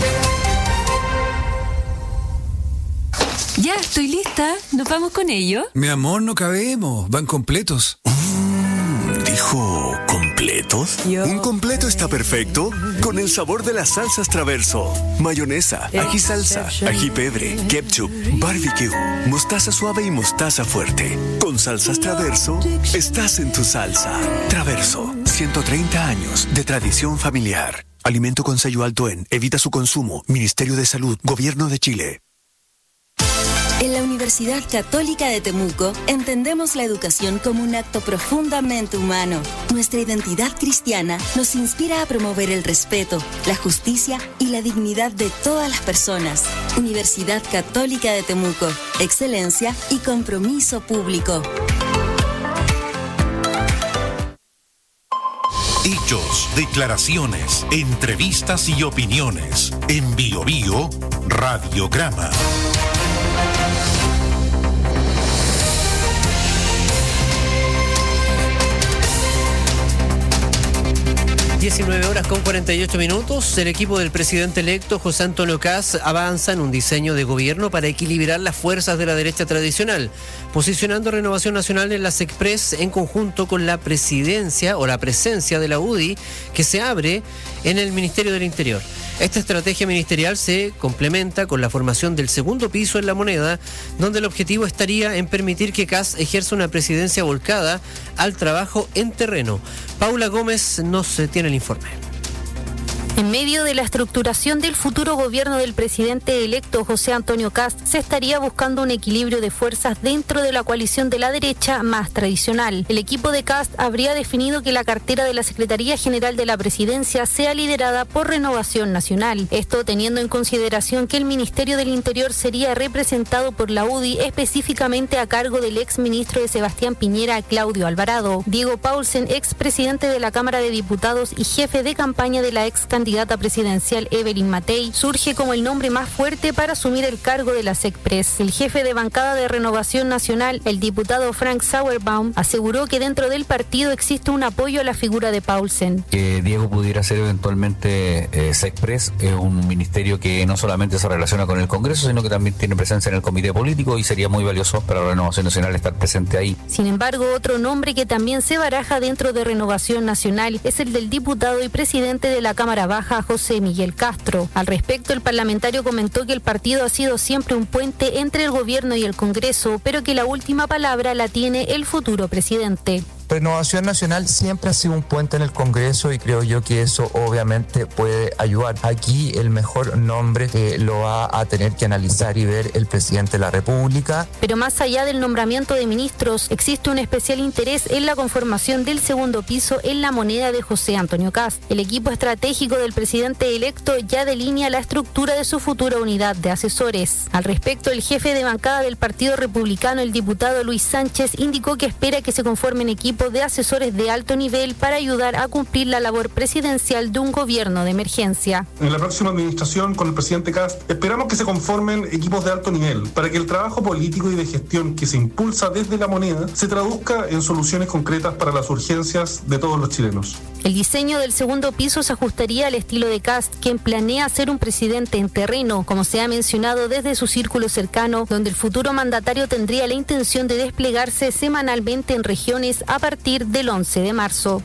Ya, estoy lista. ¿Nos vamos con ello?
Mi amor, no cabemos. Van completos.
Mm, ¿Dijo completos?
Yo.
Un completo está perfecto con el sabor de las salsas Traverso. Mayonesa, ají salsa, ají pebre, ketchup, barbecue, mostaza suave y mostaza fuerte. Con salsas Traverso, estás en tu salsa. Traverso, ciento treinta años de tradición familiar. Alimento con sello alto en. Evita su consumo. Ministerio de Salud. Gobierno de Chile.
En la Universidad Católica de Temuco entendemos la educación como un acto profundamente humano. Nuestra identidad cristiana nos inspira a promover el respeto, la justicia y la dignidad de todas las personas. Universidad Católica de Temuco, excelencia y compromiso público.
Hechos, declaraciones, entrevistas y opiniones. En Bio Bio, Radiograma.
diecinueve horas con cuarenta y ocho minutos. El equipo del presidente electo José Antonio Kast avanza en un diseño de gobierno para equilibrar las fuerzas de la derecha tradicional, posicionando Renovación Nacional en las Express en conjunto con la presidencia o la presencia de la U D I que se abre en el Ministerio del Interior. Esta estrategia ministerial se complementa con la formación del segundo piso en La Moneda, donde el objetivo estaría en permitir que Kast ejerza una presidencia volcada al trabajo en terreno. Paula Gómez nos tiene el informe.
En medio de la estructuración del futuro gobierno del presidente electo José Antonio Kast, se estaría buscando un equilibrio de fuerzas dentro de la coalición de la derecha más tradicional. El equipo de Kast habría definido que la cartera de la Secretaría General de la Presidencia sea liderada por Renovación Nacional. Esto teniendo en consideración que el Ministerio del Interior sería representado por la U D I, específicamente a cargo del ex ministro de Sebastián Piñera, Claudio Alvarado. Diego Paulsen, ex presidente de la Cámara de Diputados y jefe de campaña de la ex candidata presidencial Evelyn Matei, surge como el nombre más fuerte para asumir el cargo de la SECPRES. El jefe de bancada de Renovación Nacional, el diputado Frank Sauerbaum, aseguró que dentro del partido existe un apoyo a la figura de Paulsen.
Que Diego pudiera ser eventualmente eh, SECPRES, es un ministerio que no solamente se relaciona con el Congreso, sino que también tiene presencia en el Comité Político y sería muy valioso para la Renovación Nacional estar presente ahí.
Sin embargo, otro nombre que también se baraja dentro de Renovación Nacional es el del diputado y presidente de la Cámara Baja, José Miguel Castro. Al respecto, el parlamentario comentó que el partido ha sido siempre un puente entre el gobierno y el Congreso, pero que la última palabra la tiene el futuro presidente.
Renovación Nacional siempre ha sido un puente en el Congreso y creo yo que eso obviamente puede ayudar. Aquí el mejor nombre que lo va a tener que analizar y ver el presidente de la República.
Pero más allá del nombramiento de ministros, existe un especial interés en la conformación del segundo piso en La Moneda de José Antonio Kast. El equipo estratégico del presidente electo ya delinea la estructura de su futura unidad de asesores. Al respecto, el jefe de bancada del Partido Republicano, el diputado Luis Sánchez, indicó que espera que se conformen equipos de asesores de alto nivel para ayudar a cumplir la labor presidencial de un gobierno de emergencia.
En la próxima administración con el presidente Kast esperamos que se conformen equipos de alto nivel para que el trabajo político y de gestión que se impulsa desde La Moneda se traduzca en soluciones concretas para las urgencias de todos los chilenos.
El diseño del segundo piso se ajustaría al estilo de Kast, quien planea ser un presidente en terreno, como se ha mencionado desde su círculo cercano, donde el futuro mandatario tendría la intención de desplegarse semanalmente en regiones a partir del once de marzo.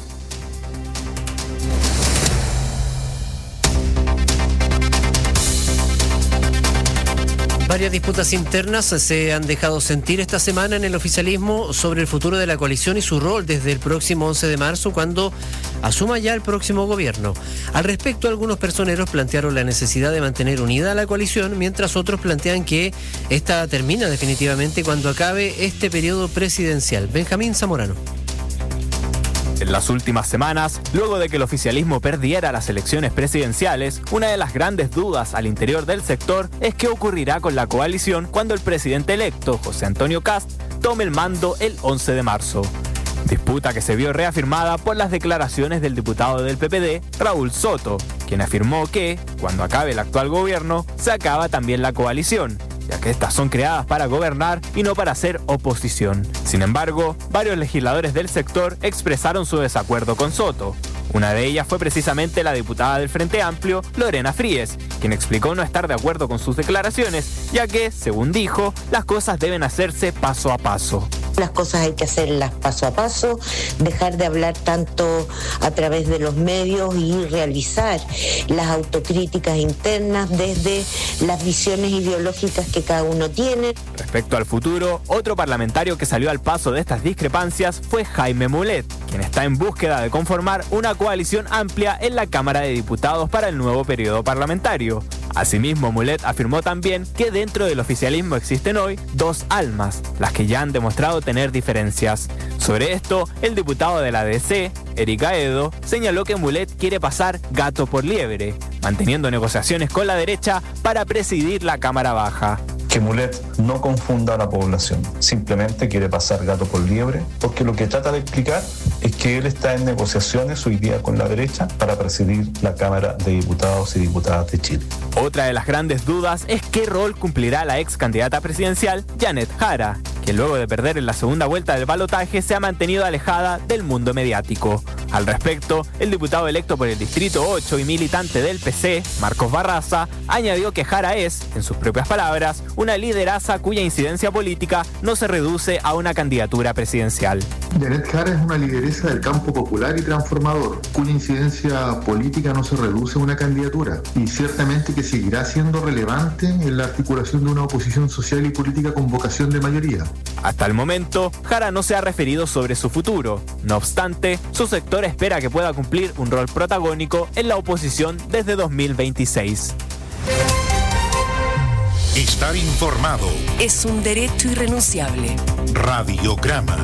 Varias disputas internas se han dejado sentir esta semana en el oficialismo sobre el futuro de la coalición y su rol desde el próximo once de marzo, cuando asuma ya el próximo gobierno. Al respecto, algunos personeros plantearon la necesidad de mantener unida a la coalición, mientras otros plantean que esta termina definitivamente cuando acabe este periodo presidencial. Benjamín Zamorano.
En las últimas semanas, luego de que el oficialismo perdiera las elecciones presidenciales, una de las grandes dudas al interior del sector es qué ocurrirá con la coalición cuando el presidente electo, José Antonio Kast, tome el mando el once de marzo. Disputa que se vio reafirmada por las declaraciones del diputado del P P D, Raúl Soto, quien afirmó que, cuando acabe el actual gobierno, se acaba también la coalición, ya que estas son creadas para gobernar y no para hacer oposición. Sin embargo, varios legisladores del sector expresaron su desacuerdo con Soto. Una de ellas fue precisamente la diputada del Frente Amplio, Lorena Fríes, quien explicó no estar de acuerdo con sus declaraciones, ya que, según dijo, las cosas deben hacerse paso a paso.
Las cosas hay que hacerlas paso a paso, dejar de hablar tanto a través de los medios y realizar las autocríticas internas desde las visiones ideológicas que cada uno tiene.
Respecto al futuro, otro parlamentario que salió al paso de estas discrepancias fue Jaime Mulet, quien está en búsqueda de conformar una coalición amplia en la Cámara de Diputados para el nuevo periodo parlamentario. Asimismo, Mulet afirmó también que dentro del oficialismo existen hoy dos almas, las que ya han demostrado tener diferencias. Sobre esto, el diputado de la D C, Eric Aedo, señaló que Mulet quiere pasar gato por liebre, manteniendo negociaciones con la derecha para presidir la Cámara Baja.
Que Mulet no confunda a la población, simplemente quiere pasar gato por liebre, porque lo que trata de explicar es que él está en negociaciones hoy día con la derecha para presidir la Cámara de Diputados y Diputadas de Chile.
Otra de las grandes dudas es qué rol cumplirá la ex candidata presidencial Janet Jara, que luego de perder en la segunda vuelta del balotaje se ha mantenido alejada del mundo mediático. Al respecto, el diputado electo por el Distrito ocho y militante del P C, Marcos Barraza, añadió que Jara es, en sus propias palabras, una lideraza cuya incidencia política no se reduce a una candidatura presidencial.
Janet Jara es una lideresa del campo popular y transformador, cuya incidencia política no se reduce a una candidatura, y ciertamente que seguirá siendo relevante en la articulación de una oposición social y política con vocación de mayoría.
Hasta el momento, Jara no se ha referido sobre su futuro. No obstante, su sector espera que pueda cumplir un rol protagónico en la oposición desde dos mil veintiséis.
Estar informado
es un derecho irrenunciable.
Radiograma.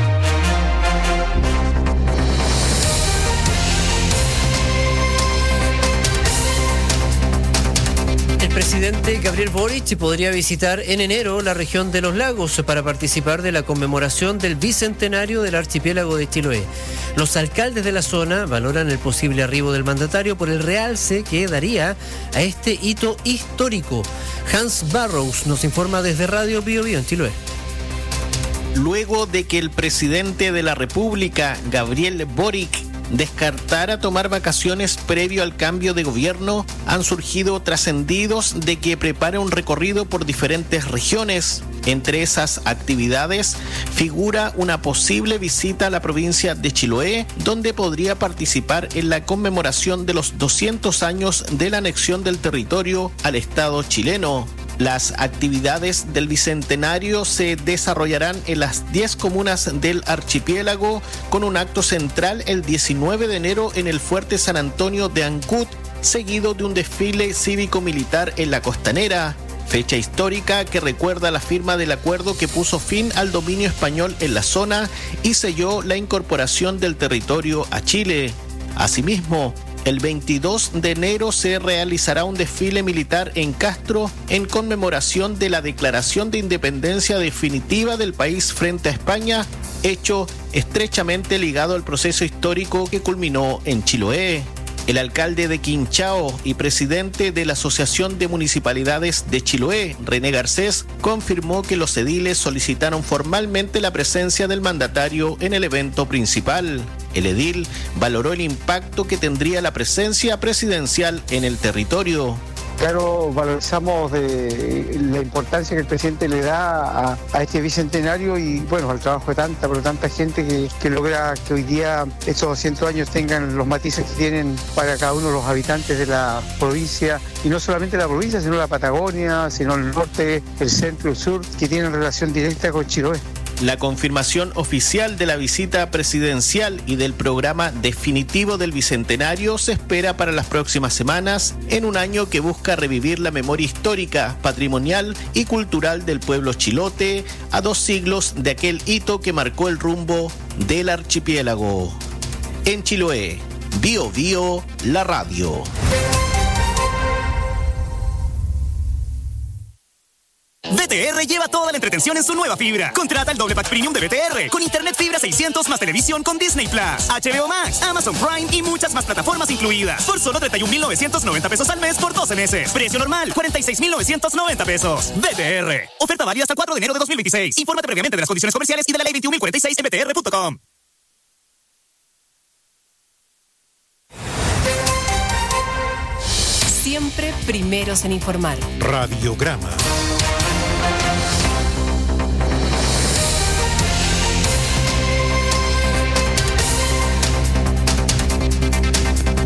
El presidente Gabriel Boric podría visitar en enero la región de los lagos para participar de la conmemoración del bicentenario del archipiélago de Chiloé. Los alcaldes de la zona valoran el posible arribo del mandatario por el realce que daría a este hito histórico. Hans Barrows nos informa desde Radio Bio Bio en Chiloé.
Luego de que el presidente de la República, Gabriel Boric, descartara tomar vacaciones previo al cambio de gobierno, han surgido trascendidos de que prepara un recorrido por diferentes regiones. Entre esas actividades figura una posible visita a la provincia de Chiloé, donde podría participar en la conmemoración de los doscientos años de la anexión del territorio al Estado chileno. Las actividades del Bicentenario se desarrollarán en las diez comunas del archipiélago, con un acto central el diecinueve de enero en el Fuerte San Antonio de Ancud, seguido de un desfile cívico-militar en la Costanera, fecha histórica que recuerda la firma del acuerdo que puso fin al dominio español en la zona y selló la incorporación del territorio a Chile. Asimismo, el veintidós de enero se realizará un desfile militar en Castro en conmemoración de la declaración de independencia definitiva del país frente a España, hecho estrechamente ligado al proceso histórico que culminó en Chiloé. El alcalde de Quinchao y presidente de la Asociación de Municipalidades de Chiloé, René Garcés, confirmó que los ediles solicitaron formalmente la presencia del mandatario en el evento principal. El edil valoró el impacto que tendría la presencia presidencial en el territorio.
Claro, valorizamos de la importancia que el presidente le da a, a este bicentenario y bueno, al trabajo de tanta, pero tanta gente que, que logra que hoy día estos doscientos años tengan los matices que tienen para cada uno de los habitantes de la provincia, y no solamente la provincia, sino la Patagonia, sino el norte, el centro y el sur, que tienen relación directa con Chiloé.
La confirmación oficial de la visita presidencial y del programa definitivo del Bicentenario se espera para las próximas semanas, en un año que busca revivir la memoria histórica, patrimonial y cultural del pueblo chilote a dos siglos de aquel hito que marcó el rumbo del archipiélago. En Chiloé, Bio Bio, la radio.
B T R lleva toda la entretención en su nueva fibra. Contrata el doble pack premium de B T R con internet fibra seiscientos más televisión con Disney Plus, H B O Max, Amazon Prime y muchas más plataformas incluidas por solo treinta y un mil novecientos noventa pesos al mes por doce meses. Precio normal cuarenta y seis mil novecientos noventa pesos. B T R. Oferta válida hasta el cuatro de enero de dos mil veintiséis. Infórmate previamente de las condiciones comerciales y de la ley veintiún mil cuarenta y seis en b t r punto com.
Siempre primeros en informar.
Radiograma.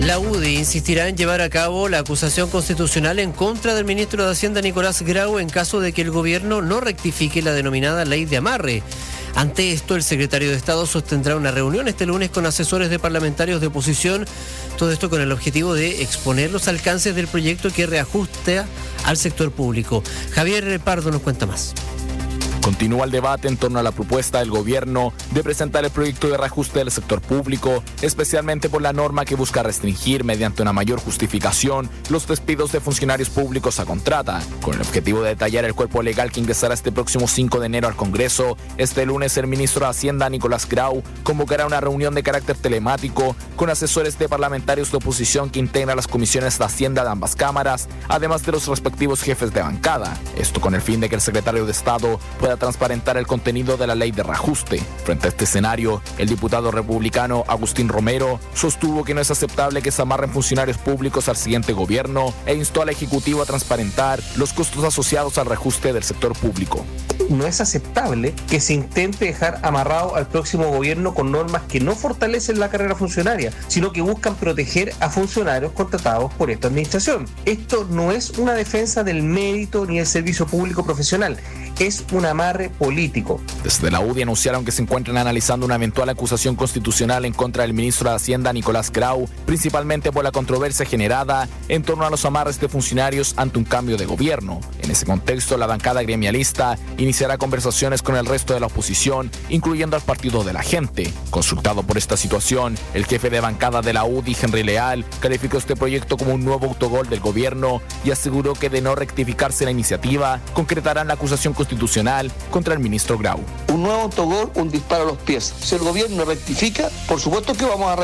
La U D I insistirá en llevar a cabo la acusación constitucional en contra del ministro de Hacienda Nicolás Grau en caso de que el gobierno no rectifique la denominada ley de amarre. Ante esto, el secretario de Estado sostendrá una reunión este lunes con asesores de parlamentarios de oposición, todo esto con el objetivo de exponer los alcances del proyecto que reajusta al sector público. Javier Pardo nos cuenta más.
Continúa el debate en torno a la propuesta del gobierno de presentar el proyecto de reajuste del sector público, especialmente por la norma que busca restringir mediante una mayor justificación los despidos de funcionarios públicos a contrata. Con el objetivo de detallar el cuerpo legal que ingresará este próximo cinco de enero al Congreso, este lunes el ministro de Hacienda Nicolás Grau convocará una reunión de carácter telemático con asesores de parlamentarios de oposición que integran las comisiones de Hacienda de ambas cámaras, además de los respectivos jefes de bancada. Esto con el fin de que el secretario de Estado pueda transparentar el contenido de la ley de reajuste. Frente a este escenario, el diputado republicano Agustín Romero sostuvo que no es aceptable que se amarren funcionarios públicos al siguiente gobierno e instó al Ejecutivo a transparentar los costos asociados al reajuste del sector público.
No es aceptable que se intente dejar amarrado al próximo gobierno con normas que no fortalecen la carrera funcionaria, sino que buscan proteger a funcionarios contratados por esta administración. Esto no es una defensa del mérito ni del servicio público profesional, es un amarre político.
Desde la U D I anunciaron que se encuentran analizando una eventual acusación constitucional en contra del ministro de Hacienda Nicolás Grau, principalmente por la controversia generada en torno a los amarres de funcionarios ante un cambio de gobierno. En ese contexto, la bancada gremialista iniciará conversaciones con el resto de la oposición, incluyendo al Partido de la Gente. Consultado por esta situación, el jefe de bancada de la U D I, Henry Leal, calificó este proyecto como un nuevo autogol del gobierno y aseguró que de no rectificarse la iniciativa, concretarán la acusación constitucional contra el ministro Grau.
Un nuevo autogol, un disparo a los pies. Si el gobierno rectifica, por supuesto que vamos a